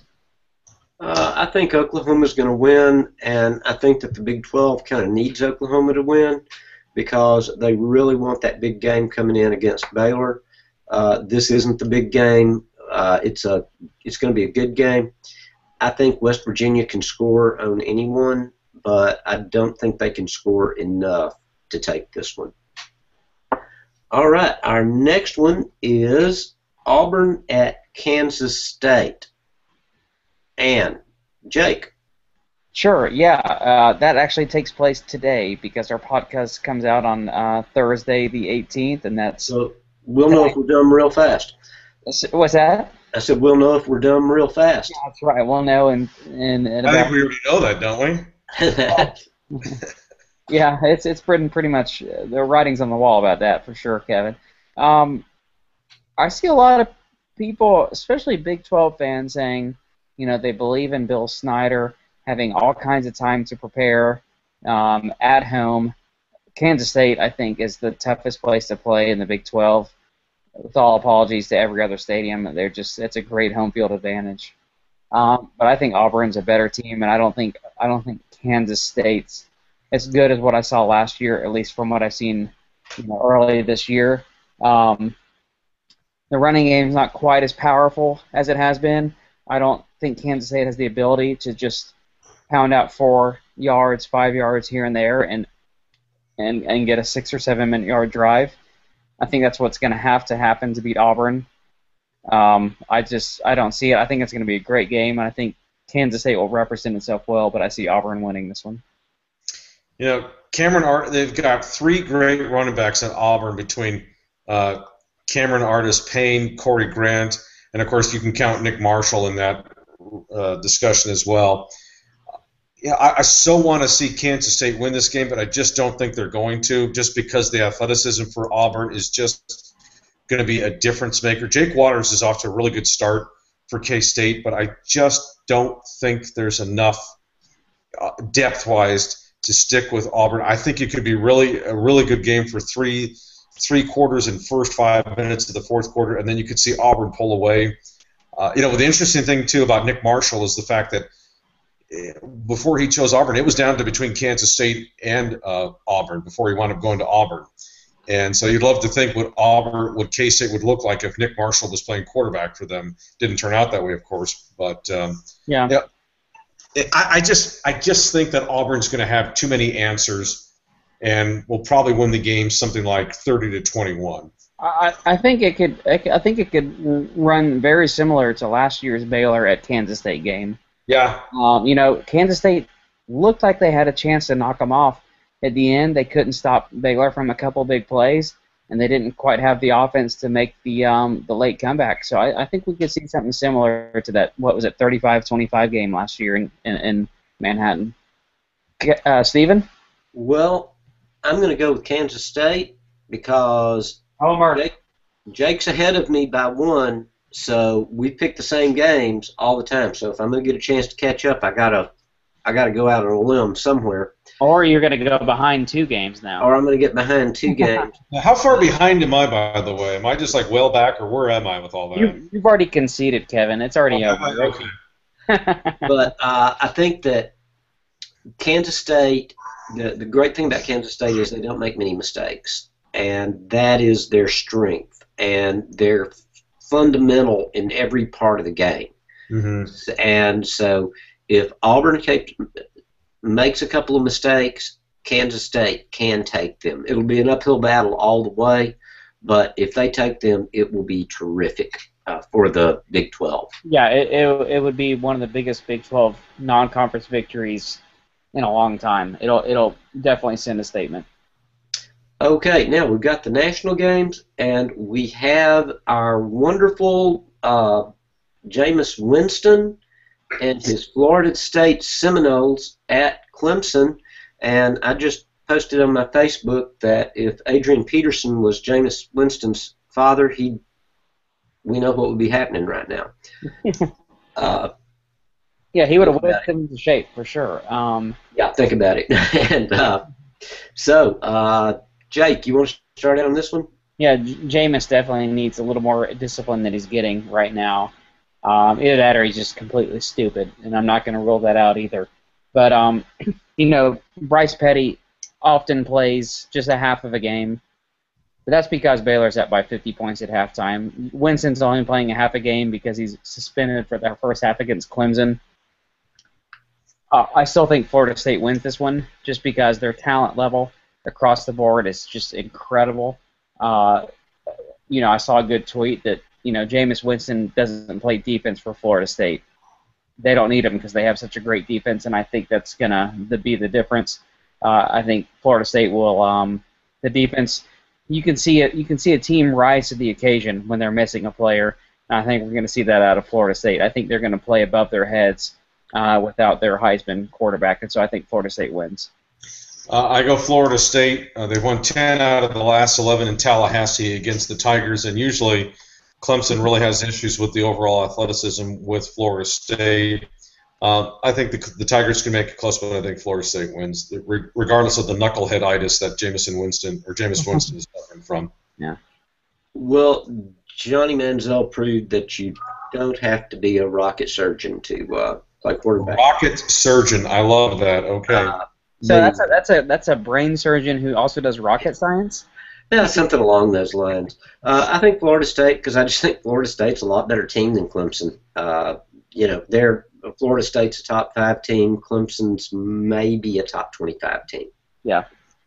Uh, I think Oklahoma's going to win, and I think that the Big twelve kind of needs Oklahoma to win because they really want that big game coming in against Baylor. Uh, this isn't the big game. Uh, it's a it's going to be a good game. I think West Virginia can score on anyone, but I don't think they can score enough to take this one. All right, our next one is Auburn at Kansas State. And Jake. Sure, yeah. Uh, that actually takes place today because our podcast comes out on uh, Thursday the eighteenth, and that's... So we'll know if we're done real fast. What's that? I said we'll know if we're done real fast. Yeah, that's right. We'll know in, in, in I about... think we already know that, don't we? Yeah, it's it's pretty, pretty much... Uh, the writing's on the wall about that, for sure, Kevin. Um, I see a lot of people, especially Big twelve fans, saying... You know, they believe in Bill Snyder having all kinds of time to prepare um, at home. Kansas State, I think, is the toughest place to play in the Big twelve. With all apologies to every other stadium, they're just it's a great home field advantage. Um, but I think Auburn's a better team, and I don't think I don't think Kansas State's as good as what I saw last year, at least from what I've seen you know, early this year. Um, the running game's not quite as powerful as it has been. I don't think Kansas State has the ability to just pound out four yards, five yards here and there, and and and get a six or seven minute yard drive. I think that's what's going to have to happen to beat Auburn. Um, I just I don't see it. I think it's going to be a great game, and I think Kansas State will represent itself well. But I see Auburn winning this one. You know, Cameron Art. They've got three great running backs at Auburn between uh, Cameron Artis, Payne, Corey Grant. And, of course, you can count Nick Marshall in that uh, discussion as well. Yeah, I, I so want to see Kansas State win this game, but I just don't think they're going to, just because the athleticism for Auburn is just going to be a difference maker. Jake Waters is off to a really good start for K-State, but I just don't think there's enough uh, depth-wise to stick with Auburn. I think it could be really a really good game for three three quarters and first five minutes of the fourth quarter, and then you could see Auburn pull away. Uh, you know, the interesting thing, too, about Nick Marshall is the fact that before he chose Auburn, it was down to between Kansas State and uh, Auburn before he wound up going to Auburn. And so you'd love to think what Auburn, what K-State would look like if Nick Marshall was playing quarterback for them. Didn't turn out that way, of course, but um, yeah. yeah it, I, I just, I just think that Auburn's going to have too many answers, and will probably win the game something like thirty to twenty-one. I, I think it could. I think it could run very similar to last year's Baylor at Kansas State game. Yeah. Um, you know, Kansas State looked like they had a chance to knock them off. At the end, they couldn't stop Baylor from a couple big plays, and they didn't quite have the offense to make the um, the late comeback. So I, I think we could see something similar to that. What was it, thirty-five twenty-five game last year in in, in Manhattan? Uh, Stephen? Well, I'm going to go with Kansas State because Homer. Jake, Jake's ahead of me by one, so we pick the same games all the time. So if I'm going to get a chance to catch up, I gotta I gotta go out on a limb somewhere. Or you're going to go behind two games now. Or I'm going to get behind two games. Now, how far behind am I, by the way? Am I just like well back, or where am I with all that? You've, you've already conceded, Kevin. It's already Oh, over. okay. But uh, I think that Kansas State, the, the great thing about Kansas State is they don't make many mistakes, and that is their strength, and they're fundamental in every part of the game. Mm-hmm. And so if Auburn makes a couple of mistakes, Kansas State can take them. It'll be an uphill battle all the way, but if they take them, it will be terrific uh, for the Big twelve. Yeah, it, it it would be one of the biggest Big twelve non-conference victories in a long time. It'll it'll definitely send a statement. Okay, now we've got the national games, and we have our wonderful uh, Jameis Winston and his Florida State Seminoles at Clemson. And I just posted on my Facebook that if Adrian Peterson was Jameis Winston's father, he we know what would be happening right now. uh, yeah, he would have whipped him into shape for sure. Um, yeah, think about it. and uh, so, uh, Jake, you want to start out on this one? Yeah, Jameis definitely needs a little more discipline than he's getting right now. Um, either that or he's just completely stupid, and I'm not going to rule that out either. But, um, you know, Bryce Petty often plays just a half of a game, but that's because Baylor's up by fifty points at halftime. Winston's only playing a half a game because he's suspended for the first half against Clemson. Uh, I still think Florida State wins this one just because their talent level across the board is just incredible. Uh, you know, I saw a good tweet that, you know, Jameis Winston doesn't play defense for Florida State. They don't need him because they have such a great defense, and I think that's going to be the difference. Uh, I think Florida State will um, the defense. You can see it. You can see a team rise to the occasion when they're missing a player. And I think we're going to see that out of Florida State. I think they're going to play above their heads uh, without their Heisman quarterback, and so I think Florida State wins. Uh, I go Florida State. Uh, they've won ten out of the last eleven in Tallahassee against the Tigers, and usually Clemson really has issues with the overall athleticism with Florida State. Uh, I think the, the Tigers can make it close, but I think Florida State wins, regardless of the knuckleheaditis that Jameson Winston or Jameis Winston is suffering from. Yeah. Well, Johnny Manziel proved that you don't have to be a rocket surgeon to uh, play quarterback. Rocket surgeon, I love that. Okay. Uh, So that's a that's a that's a brain surgeon who also does rocket science. Yeah, something along those lines. Uh, I think Florida State, because I just think Florida State's a lot better team than Clemson. Uh, you know, they're Florida State's a top five team. Clemson's maybe a top twenty-five team. Yeah.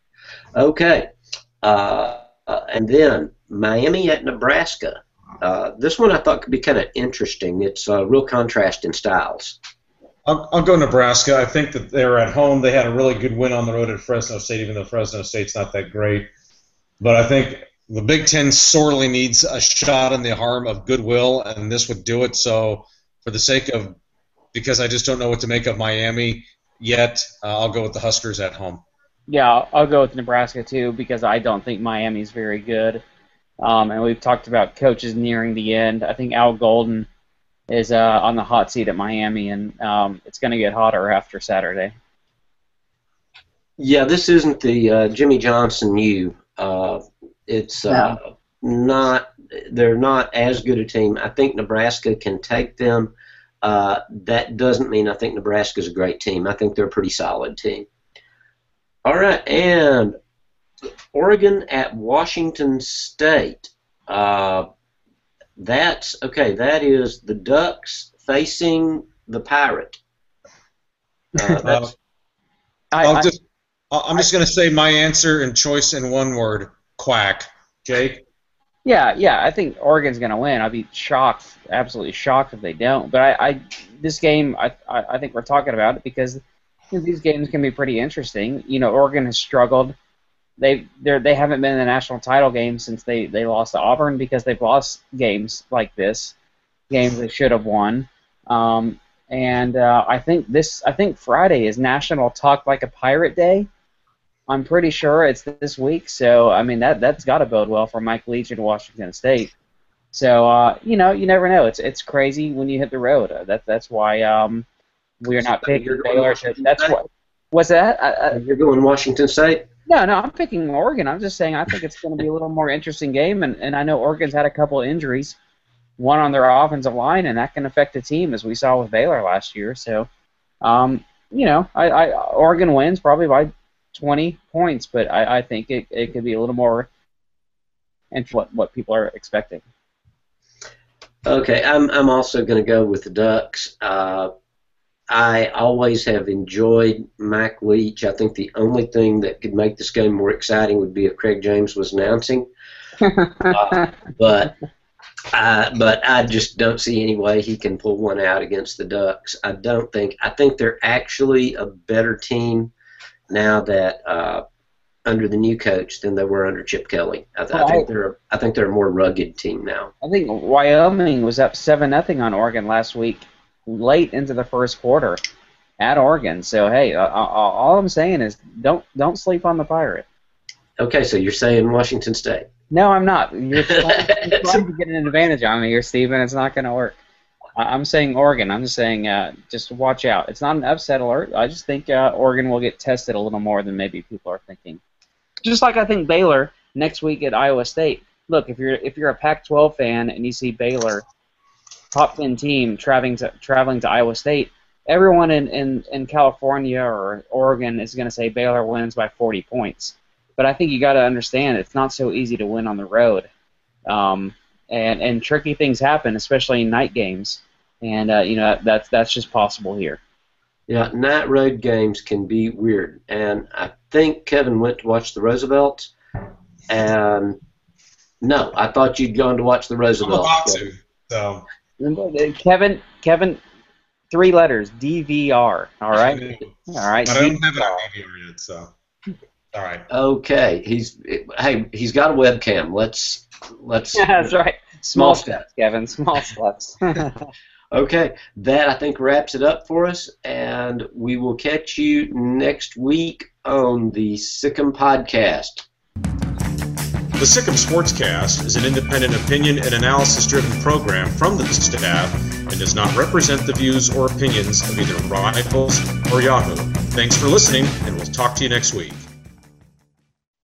Okay. Uh, uh, and then Miami at Nebraska. Uh, this one I thought could be kind of interesting. It's a real contrast in styles. I'll, I'll go Nebraska. I think that they're at home. They had a really good win on the road at Fresno State, even though Fresno State's not that great. But I think the Big Ten sorely needs a shot in the arm of goodwill, and this would do it. So for the sake of – because I just don't know what to make of Miami yet, uh, I'll go with the Huskers at home. Yeah, I'll, I'll go with Nebraska too because I don't think Miami's very good. Um, and we've talked about coaches nearing the end. I think Al Golden – is uh, on the hot seat at Miami, and um, it's going to get hotter after Saturday. Yeah, this isn't the uh, Jimmy Johnson U. Uh, it's uh, No. not. They're not as good a team. I think Nebraska can take them. Uh, that doesn't mean I think Nebraska's a great team. I think they're a pretty solid team. All right, and Oregon at Washington State. Uh, That's okay. That is the Ducks facing the Pirate. Uh, that's, I, I'll I, just, I'm just going to say my answer and choice in one word: quack. Jake? yeah, yeah, I think Oregon's going to win. I'd be shocked, absolutely shocked if they don't. But I, I this game, I, I, I think we're talking about it because you know, these games can be pretty interesting. You know, Oregon has struggled. They they they haven't been in the national title game since they, they lost to Auburn because they've lost games like this, games they should have won. Um, and uh, I think this I think Friday is National Talk Like a Pirate Day I'm pretty sure it's this week. So I mean that that's got to bode well for Mike Leach and Washington State. So uh, you know, you never know. It's it's crazy when you hit the road. Uh, that that's why um, we're not picking Baylor. That's what. What's that? I, I, You're going Washington State? No, no, I'm picking Oregon. I'm just saying I think it's going to be a little more interesting game, and, and I know Oregon's had a couple of injuries, one on their offensive line, and that can affect the team, as we saw with Baylor last year. So, um, you know, I, I Oregon wins probably by twenty points, but I, I think it, it could be a little more and what what people are expecting. Okay, I'm I'm also going to go with the Ducks. Uh, I always have enjoyed Mike Leach. I think the only thing that could make this game more exciting would be if Craig James was announcing. uh, but I, but I just don't see any way he can pull one out against the Ducks. I don't think. I think they're actually a better team now that uh, under the new coach than they were under Chip Kelly. I, th- I think they're. A, I think they're a more rugged team now. I think Wyoming was up seven nothing on Oregon last week, late into the first quarter at Oregon. So hey, uh, all I'm saying is don't don't sleep on the Pirate. Okay, so you're saying Washington State? No, I'm not. You're trying, you're trying to get an advantage on me here, Steven. It's not going to work. I'm saying Oregon. I'm just saying uh, just watch out. It's not an upset alert. I just think uh, Oregon will get tested a little more than maybe people are thinking. Just like I think Baylor next week at Iowa State. Look, if you're if you're a Pac twelve fan and you see Baylor, top ten team, traveling to traveling to Iowa State, everyone in, in, in California or Oregon is going to say Baylor wins by forty points. But I think you got to understand it's not so easy to win on the road, um, and and tricky things happen, especially in night games, and uh, you know that's that's just possible here. Yeah, night road games can be weird, and I think Kevin went to watch the Roosevelts, and no, I thought you'd gone to watch the Roosevelts. I'm about to. So. Kevin, Kevin, three letters, D V R. All right, all right. But I don't have it on D V R yet, so. All right. Okay, he's hey, he's got a webcam. Let's let's. Yeah, that's right. Small steps, Kevin. Small steps. Okay, that I think wraps it up for us, and we will catch you next week on the Sikkim Podcast. The Sikkim Sportscast is an independent opinion and analysis-driven program from the staff and does not represent the views or opinions of either Rivals or Yahoo. Thanks for listening, and we'll talk to you next week.